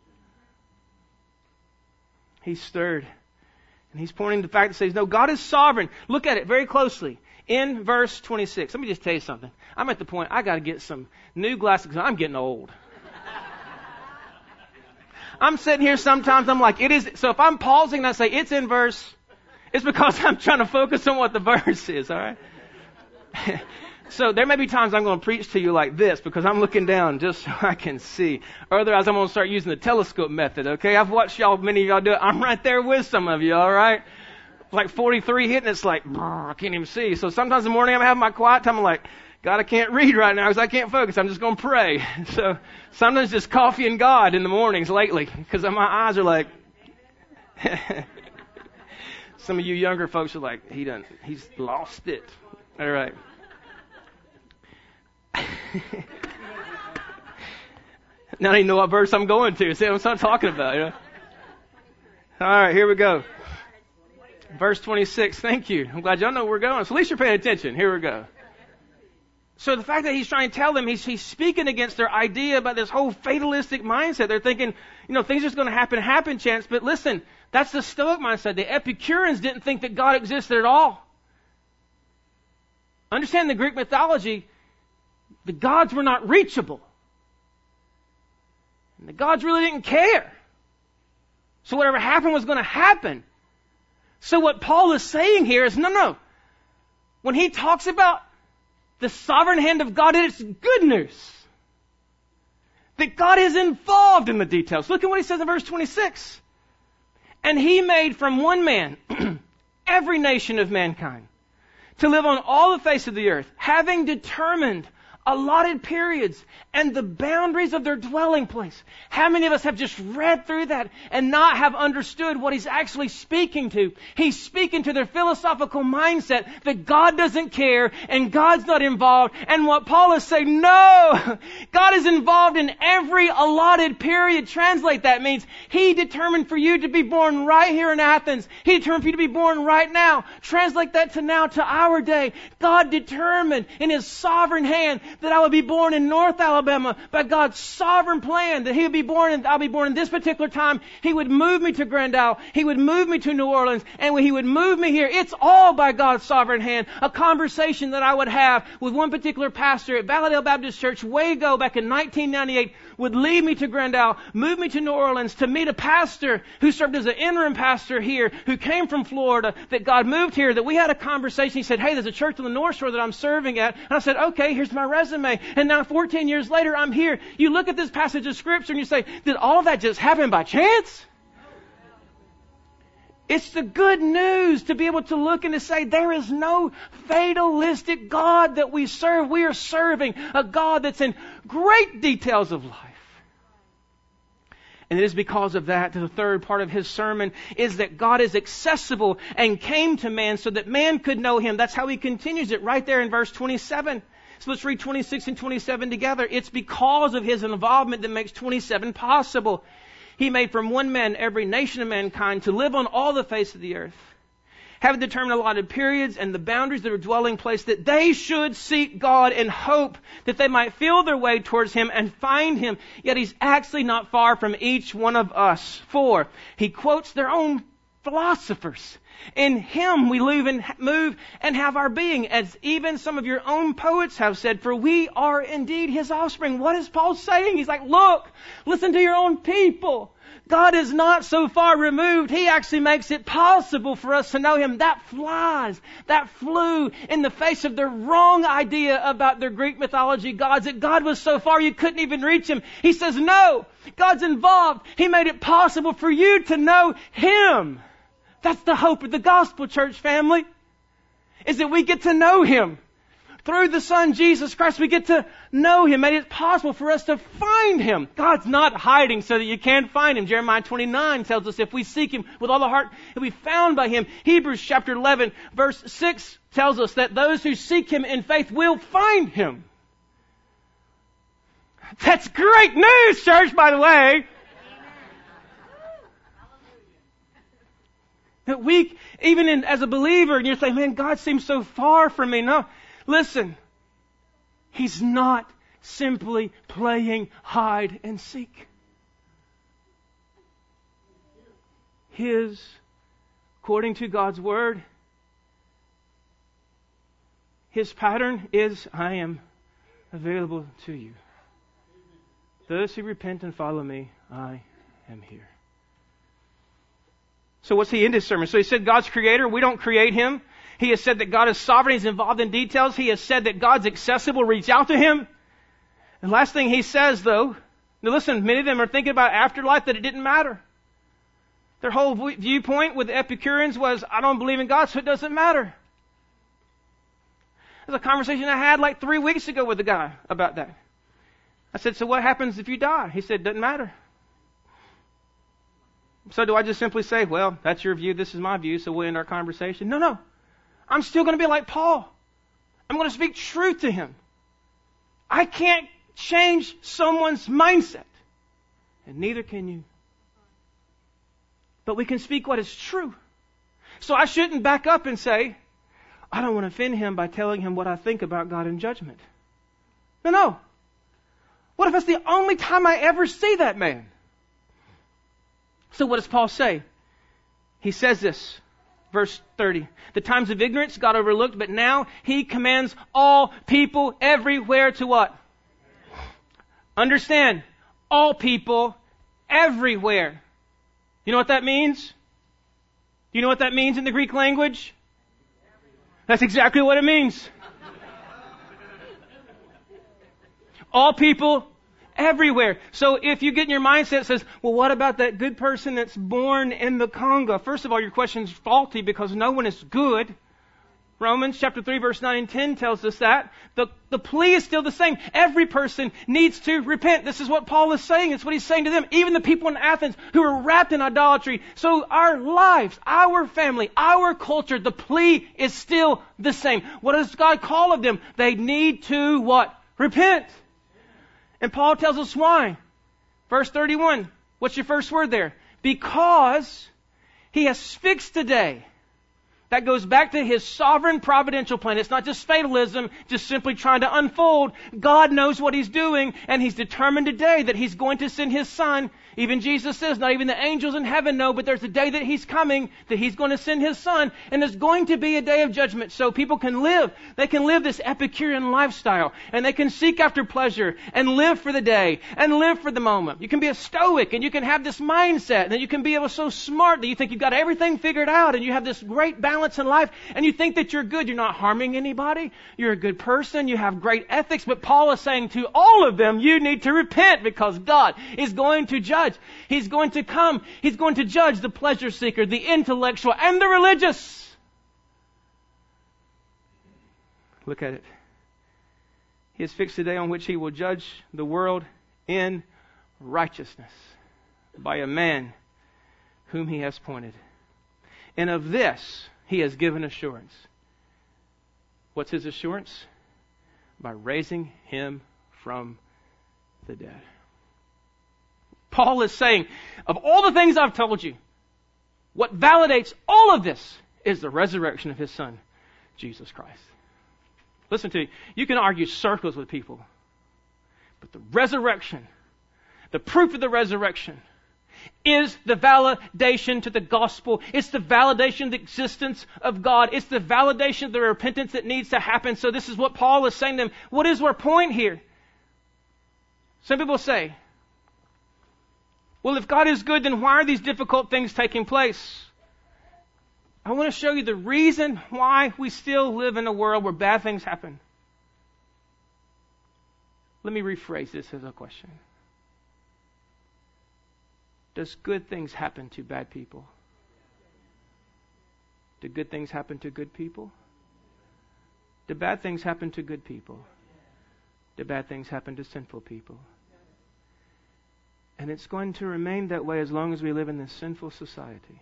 He's stirred. And he's pointing to the fact that says, no, God is sovereign. Look at it very closely. In verse twenty-six, let me just tell you something. I'm at the point, I got to get some new glasses because I'm getting old. I'm sitting here sometimes, I'm like, it is, so if I'm pausing and I say it's in verse, it's because I'm trying to focus on what the verse is, all right? So there may be times I'm going to preach to you like this because I'm looking down just so I can see. Or otherwise I'm going to start using the telescope method, okay? I've watched y'all, many of y'all do it. I'm right there with some of you, all right? Like forty-three hitting, it's like, I can't even see. So sometimes in the morning I'm having my quiet time, I'm like, God, I can't read right now because I can't focus. I'm just going to pray. So sometimes just coffee and God in the mornings lately because my eyes are like, some of you younger folks are like, he done, he's lost it. All right. Now you know what verse I'm going to. See what I'm talking about, you know? All right, here we go. Verse twenty-six. Thank you. I'm glad y'all know where we're going. So at least you're paying attention. Here we go. So the fact that he's trying to tell them, he's, he's speaking against their idea about this whole fatalistic mindset. They're thinking, you know, things are just going to happen, happen chance. But listen, that's the Stoic mindset. The Epicureans didn't think that God existed at all. Understand the Greek mythology, the gods were not reachable. And the gods really didn't care. So whatever happened was going to happen. So what Paul is saying here is, no, no. When he talks about the sovereign hand of God, it's good news. That God is involved in the details. Look at what he says in verse twenty-six. And he made from one man every nation of mankind to live on all the face of the earth, having determined allotted periods and the boundaries of their dwelling place. How many of us have just read through that and not have understood what he's actually speaking to? He's speaking to their philosophical mindset that God doesn't care and God's not involved. And what Paul is saying, no! God is involved in every allotted period. Translate that means he determined for you to be born right here in Athens. He determined for you to be born right now. Translate that to now, to our day. God determined in his sovereign hand that I would be born in North Alabama by God's sovereign plan, that he would be born in, I'll be born in this particular time. He would move me to Grand Isle. He would move me to New Orleans, and he would move me here. It's all by God's sovereign hand. A conversation that I would have with one particular pastor at Valladale Baptist Church way ago back in nineteen ninety-eight would lead me to Grand Isle, move me to New Orleans to meet a pastor who served as an interim pastor here, who came from Florida, that God moved here, that we had a conversation. He said, hey, there's a church on the North Shore that I'm serving at. And I said, okay, here's my resume. And now fourteen years later, I'm here. You look at this passage of Scripture and you say, did all of that just happen by chance? It's the good news to be able to look and to say there is no fatalistic God that we serve. We are serving a God that's in great details of life. And it is because of that, the third part of his sermon is that God is accessible and came to man so that man could know him. That's how he continues it right there in verse twenty-seven. So let's read twenty-six and twenty-seven together. It's because of his involvement that makes twenty-seven possible. He made from one man every nation of mankind to live on all the face of the earth, having determined allotted periods and the boundaries of their dwelling place, that they should seek God and hope that they might feel their way towards him and find him. Yet he's actually not far from each one of us. For he quotes their own philosophers. In him we live and move and have our being, as even some of your own poets have said, for we are indeed his offspring. What is Paul saying? He's like, look, listen to your own people. God is not so far removed. He actually makes it possible for us to know him. That flies, that flew in the face of their wrong idea about their Greek mythology gods, that God was so far you couldn't even reach him. He says, no, God's involved. He made it possible for you to know him. That's the hope of the gospel, church family, is that we get to know him. Through the Son, Jesus Christ, we get to know him. Made it possible for us to find him. God's not hiding so that you can't find him. Jeremiah twenty-nine tells us if we seek him with all the heart, he'll be found by him. Hebrews chapter eleven, verse six tells us that those who seek him in faith will find him. That's great news, church, by the way. That we, even in, as a believer, and you're saying, man, God seems so far from me. No, listen. He's not simply playing hide and seek. His, according to God's word, his pattern is, I am available to you. Those who repent and follow me, I am here. So what's he in his sermon? So he said God's creator. We don't create him. He has said that God is sovereign. He's involved in details. He has said that God's accessible. Reach out to him. And last thing he says, though, now listen, many of them are thinking about afterlife, that it didn't matter. Their whole viewpoint with the Epicureans was, I don't believe in God, so it doesn't matter. There's a conversation I had like three weeks ago with a guy about that. I said, so what happens if you die? He said, doesn't matter. So do I just simply say, well, that's your view, this is my view, so we'll end our conversation? No, no. I'm still going to be like Paul. I'm going to speak truth to him. I can't change someone's mindset. And neither can you. But we can speak what is true. So I shouldn't back up and say, I don't want to offend him by telling him what I think about God in judgment. No, no. What if that's the only time I ever see that man? So what does Paul say? He says this, verse thirty. The times of ignorance God overlooked, but now he commands all people everywhere to what? Understand, all people everywhere. You know what that means? Do you know what that means in the Greek language? That's exactly what it means. All people everywhere. So if you get in your mindset that says, well, what about that good person that's born in the Congo? First of all, your question's faulty because no one is good. Romans chapter three, verse nine and ten tells us that. The, the plea is still the same. Every person needs to repent. This is what Paul is saying. It's what he's saying to them. Even the people in Athens who are wrapped in idolatry. So our lives, our family, our culture, the plea is still the same. What does God call of them? They need to what? Repent. And Paul tells us why. Verse thirty-one. What's your first word there? Because he has fixed a day. That goes back to his sovereign providential plan. It's not just fatalism, just simply trying to unfold. God knows what he's doing, and he's determined today that he's going to send his son. Even Jesus says, not even the angels in heaven know, but there's a day that he's coming, that he's going to send his son, and there's going to be a day of judgment. So people can live, they can live this Epicurean lifestyle, and they can seek after pleasure, and live for the day, and live for the moment. You can be a stoic, and you can have this mindset, and then you can be able so smart that you think you've got everything figured out, and you have this great balance in life, and you think that you're good, you're not harming anybody, you're a good person, you have great ethics, but Paul is saying to all of them, you need to repent because God is going to judge. He's going to come. He's going to judge the pleasure seeker, the intellectual, and the religious. Look at it. He has fixed a day on which he will judge the world in righteousness. by a man whom he has appointed. And of this he has given assurance. What's his assurance? By raising him from the dead. Paul is saying, of all the things I've told you, what validates all of this is the resurrection of his Son, Jesus Christ. Listen to me. You can argue circles with people, but the resurrection, the proof of the resurrection, is the validation to the gospel. It's the validation of the existence of God. It's the validation of the repentance that needs to happen. So this is what Paul is saying to them. What is our point here? Some people say, well, if God is good, then why are these difficult things taking place? I want to show you the reason why we still live in a world where bad things happen. Let me rephrase this as a question. Does good things happen to bad people? Do good things happen to good people? Do bad things happen to good people? Do bad things happen to sinful people? And it's going to remain that way as long as we live in this sinful society.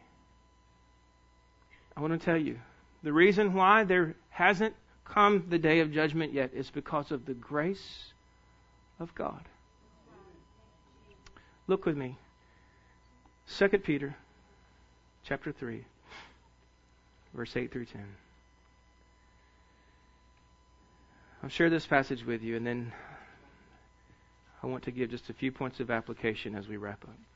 I want to tell you, the reason why there hasn't come the day of judgment yet is because of the grace of God. Look with me. Second Peter chapter three, verse eight through ten. I'll share this passage with you, and then I want to give just a few points of application as we wrap up.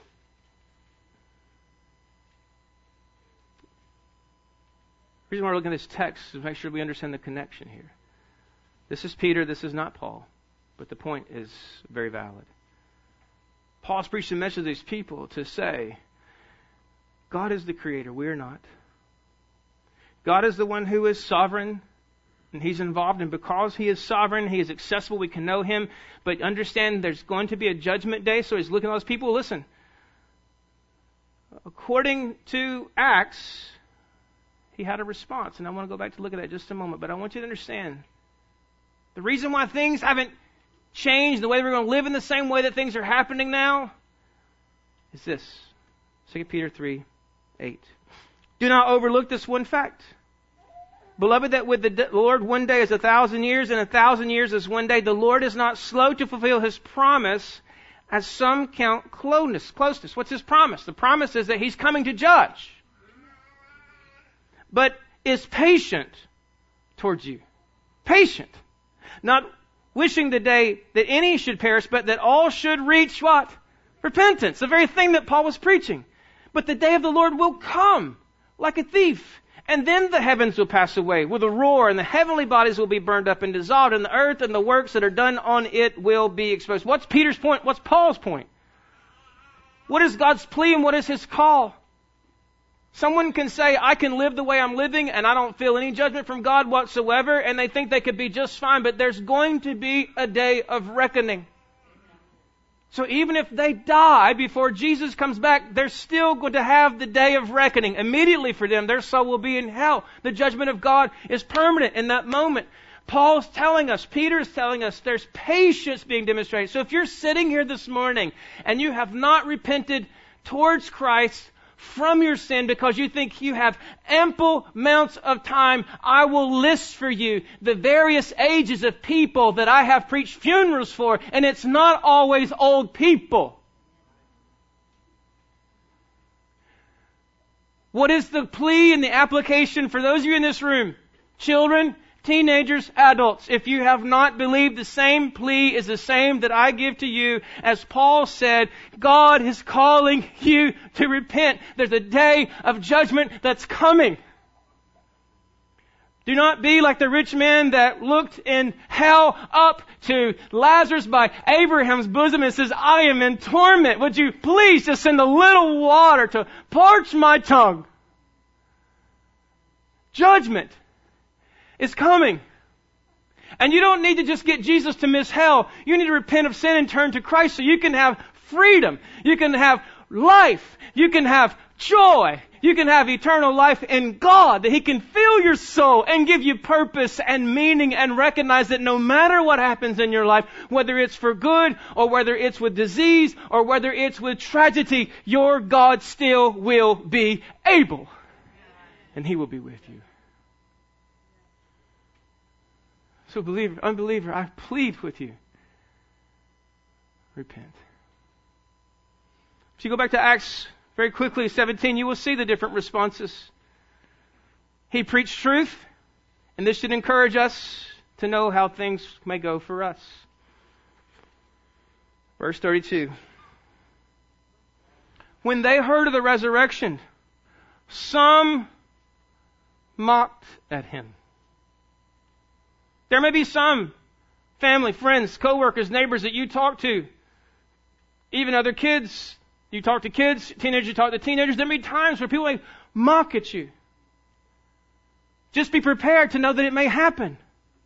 The reason why we're looking at this text is to make sure we understand the connection here. This is Peter, this is not Paul, but the point is very valid. Paul's preached a message to these people to say, God is the creator, we are not. God is the one who is sovereign, and He's involved, and because He is sovereign, He is accessible, we can know Him, but understand there's going to be a judgment day, so He's looking at those people. Listen, according to Acts, He had a response, and I want to go back to look at that in just a moment, but I want you to understand the reason why things haven't changed, the way we're going to live in the same way that things are happening now, is this. Second Peter three, eight. Do not overlook this one fact. Beloved, that with the Lord one day is a thousand years, and a thousand years is one day. The Lord is not slow to fulfill His promise, as some count closeness. Closeness. What's His promise? The promise is that He's coming to judge, but is patient towards you. Patient. Not wishing the day that any should perish, but that all should reach what? Repentance. The very thing that Paul was preaching. But the day of the Lord will come like a thief. And then the heavens will pass away with a roar, and the heavenly bodies will be burned up and dissolved, and the earth and the works that are done on it will be exposed. What's Peter's point? What's Paul's point? What is God's plea and what is His call? Someone can say, I can live the way I'm living and I don't feel any judgment from God whatsoever, and they think they could be just fine, but there's going to be a day of reckoning. So even if they die before Jesus comes back, they're still going to have the day of reckoning. Immediately for them, their soul will be in hell. The judgment of God is permanent in that moment. Paul's telling us, Peter's telling us, there's patience being demonstrated. So if you're sitting here this morning and you have not repented towards Christ from your sin because you think you have ample amounts of time, I will list for you the various ages of people that I have preached funerals for, and it's not always old people. What is the plea and the application for those of you in this room? Children, teenagers, adults, if you have not believed, the same plea is the same that I give to you. As Paul said, God is calling you to repent. There's a day of judgment that's coming. Do not be like the rich man that looked in hell up to Lazarus by Abraham's bosom and says, I am in torment. Would you please just send a little water to parch my tongue? Judgment is coming. And you don't need to just get Jesus to miss hell. You need to repent of sin and turn to Christ so you can have freedom. You can have life. You can have joy. You can have eternal life in God, that He can fill fill your soul and give you purpose and meaning, and recognize that no matter what happens in your life, whether it's for good or whether it's with disease or whether it's with tragedy, your God still will be able. And He will be with you. So believer, unbeliever, I plead with you. Repent. If you go back to Acts very quickly, seventeen, you will see the different responses. He preached truth, and this should encourage us to know how things may go for us. Verse thirty-two. When they heard of the resurrection, some mocked at him. There may be some family, friends, co-workers, neighbors that you talk to, even other kids. You talk to kids, teenagers, you talk to teenagers. There may be times where people may mock at you. Just be prepared to know that it may happen.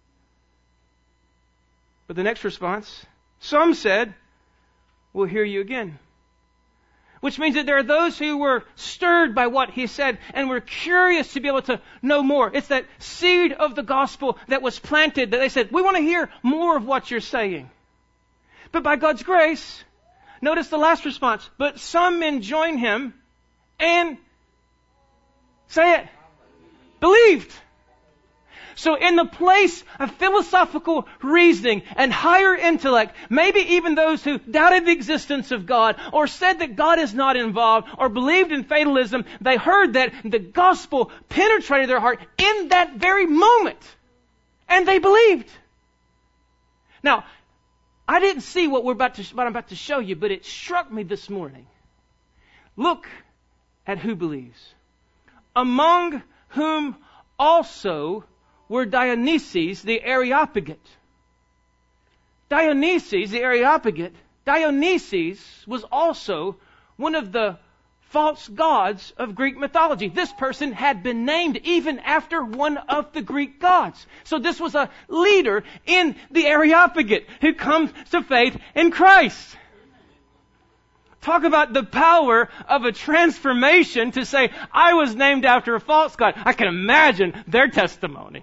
But the next response, some said, we'll hear you again. Which means that there are those who were stirred by what he said and were curious to be able to know more. It's that seed of the gospel that was planted that they said, we want to hear more of what you're saying. But by God's grace, notice the last response, but some men joined him and, say it, believed. So in the place of philosophical reasoning and higher intellect, maybe even those who doubted the existence of God or said that God is not involved or believed in fatalism, they heard that the gospel penetrated their heart in that very moment. And they believed. Now, I didn't see what we're about to, what I'm about to show you, but it struck me this morning. Look at who believes. Among whom also were Dionysius the Areopagite. Dionysius the Areopagite, Dionysius was also one of the false gods of Greek mythology. This person had been named even after one of the Greek gods. So this was a leader in the Areopagite who comes to faith in Christ. Talk about the power of a transformation to say, I was named after a false god. I can imagine their testimony.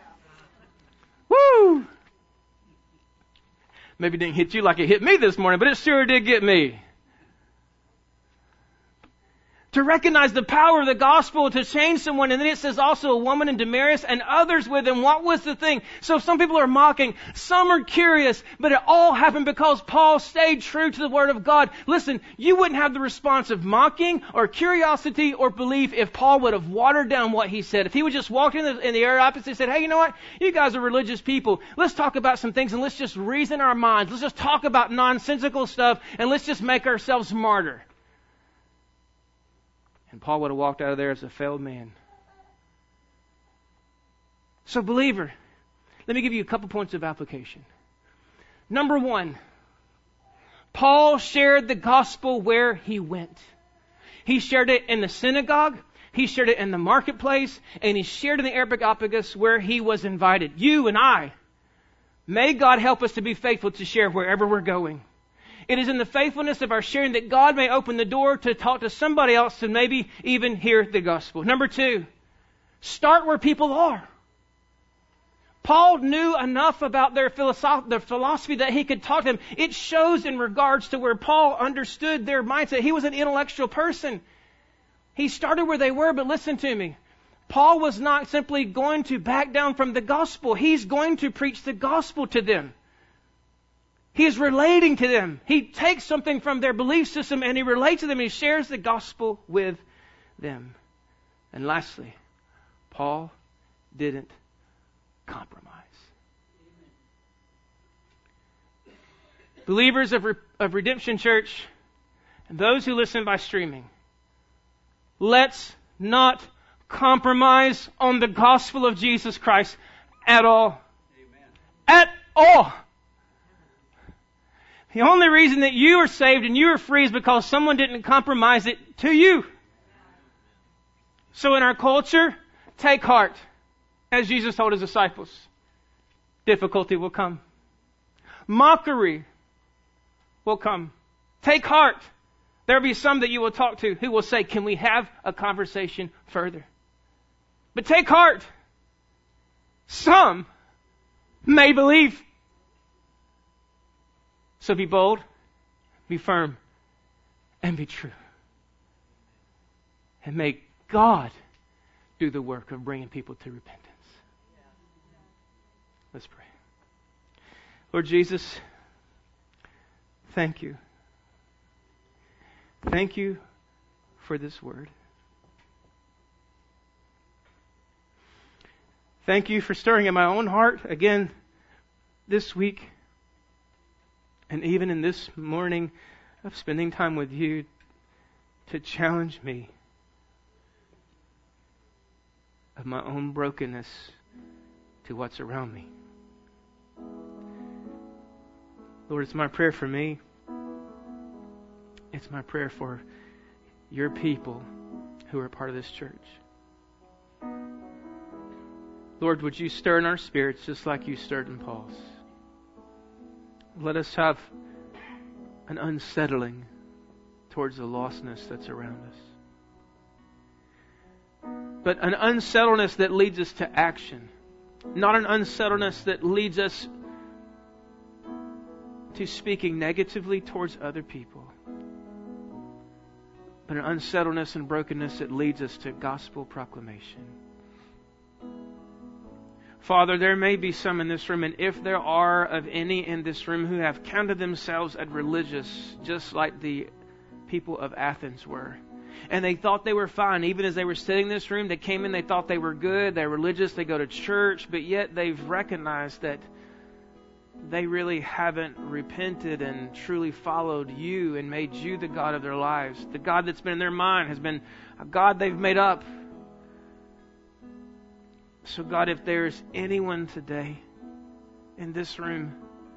Woo! Maybe it didn't hit you like it hit me this morning, but it sure did get me. To recognize the power of the gospel to change someone. And then it says also a woman in Damaris and others with him. What was the thing? So some people are mocking. Some are curious. But it all happened because Paul stayed true to the Word of God. Listen, you wouldn't have the response of mocking or curiosity or belief if Paul would have watered down what he said. If he would just walk in the, in the area opposite and said, hey, you know what? You guys are religious people. Let's talk about some things and let's just reason our minds. Let's just talk about nonsensical stuff and let's just make ourselves smarter. And Paul would have walked out of there as a failed man. So believer, let me give you a couple points of application. Number one, Paul shared the gospel where he went. He shared it in the synagogue, he shared it in the marketplace, and he shared it in the Areopagus where he was invited. You and I, may God help us to be faithful to share wherever we're going. It is in the faithfulness of our sharing that God may open the door to talk to somebody else to maybe even hear the gospel. Number two, start where people are. Paul knew enough about their philosoph- their philosophy that he could talk to them. It shows in regards to where Paul understood their mindset. He was an intellectual person. He started where they were, but listen to me. Paul was not simply going to back down from the gospel. He's going to preach the gospel to them. He is relating to them. He takes something from their belief system and he relates to them. He shares the gospel with them. And lastly, Paul didn't compromise. Amen. Believers of, Re- of Redemption Church and those who listen by streaming, let's not compromise on the gospel of Jesus Christ at all. Amen. At all. The only reason that you are saved and you are free is because someone didn't compromise it to you. So in our culture, take heart. As Jesus told his disciples, difficulty will come. Mockery will come. Take heart. There will be some that you will talk to who will say, can we have a conversation further? But take heart. Some may believe. So be bold, be firm, and be true. And may God do the work of bringing people to repentance. Let's pray. Lord Jesus, thank you. Thank you for this word. Thank you for stirring in my own heart again this week, and even in this morning of spending time with you, to challenge me of my own brokenness to what's around me. Lord, it's my prayer for me. It's my prayer for your people who are part of this church. Lord, would you stir in our spirits just like you stirred in Paul's? Let us have an unsettling towards the lostness that's around us. But an unsettledness that leads us to action. Not an unsettledness that leads us to speaking negatively towards other people. But an unsettledness and brokenness that leads us to gospel proclamation. Father, there may be some in this room, and if there are of any in this room who have counted themselves as religious, just like the people of Athens were, and they thought they were fine, even as they were sitting in this room, they came in, they thought they were good, they're religious, they go to church, but yet they've recognized that they really haven't repented and truly followed you and made you the God of their lives. The God that's been in their mind has been a God they've made up. So God, if there's anyone today in this room,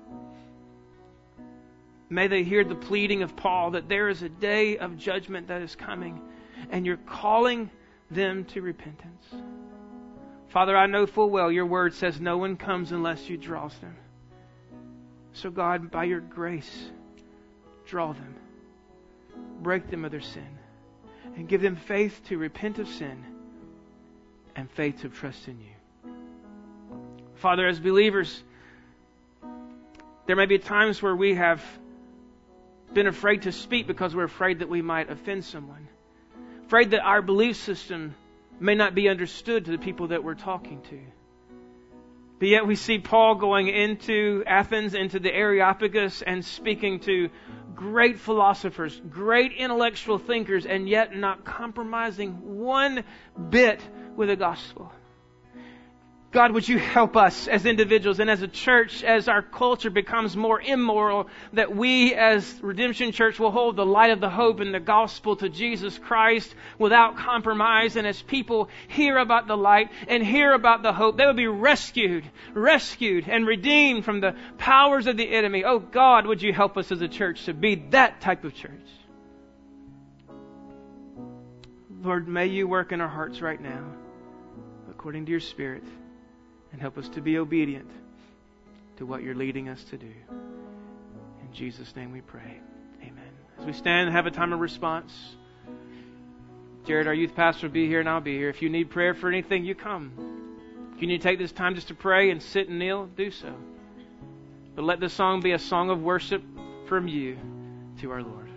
may they hear the pleading of Paul that there is a day of judgment that is coming, and you're calling them to repentance. Father, I know full well your word says no one comes unless you draw them. So God, by your grace, draw them, break them of their sin, and give them faith to repent of sin and faith to trust in you. Father, as believers, there may be times where we have been afraid to speak because we're afraid that we might offend someone. Afraid that our belief system may not be understood to the people that we're talking to. But yet we see Paul going into Athens, into the Areopagus, and speaking to great philosophers, great intellectual thinkers, and yet not compromising one bit with the gospel. God, would you help us as individuals and as a church, as our culture becomes more immoral, that we as Redemption Church will hold the light of the hope and the gospel to Jesus Christ without compromise. And as people hear about the light and hear about the hope, they will be rescued, rescued and redeemed from the powers of the enemy. Oh God, would you help us as a church to be that type of church? Lord, may you work in our hearts right now according to your Spirit, and help us to be obedient to what you're leading us to do. In Jesus' name we pray. Amen. As we stand and have a time of response, Jared, our youth pastor, will be here and I'll be here. If you need prayer for anything, you come. If you need to take this time just to pray and sit and kneel, do so. But let this song be a song of worship from you to our Lord.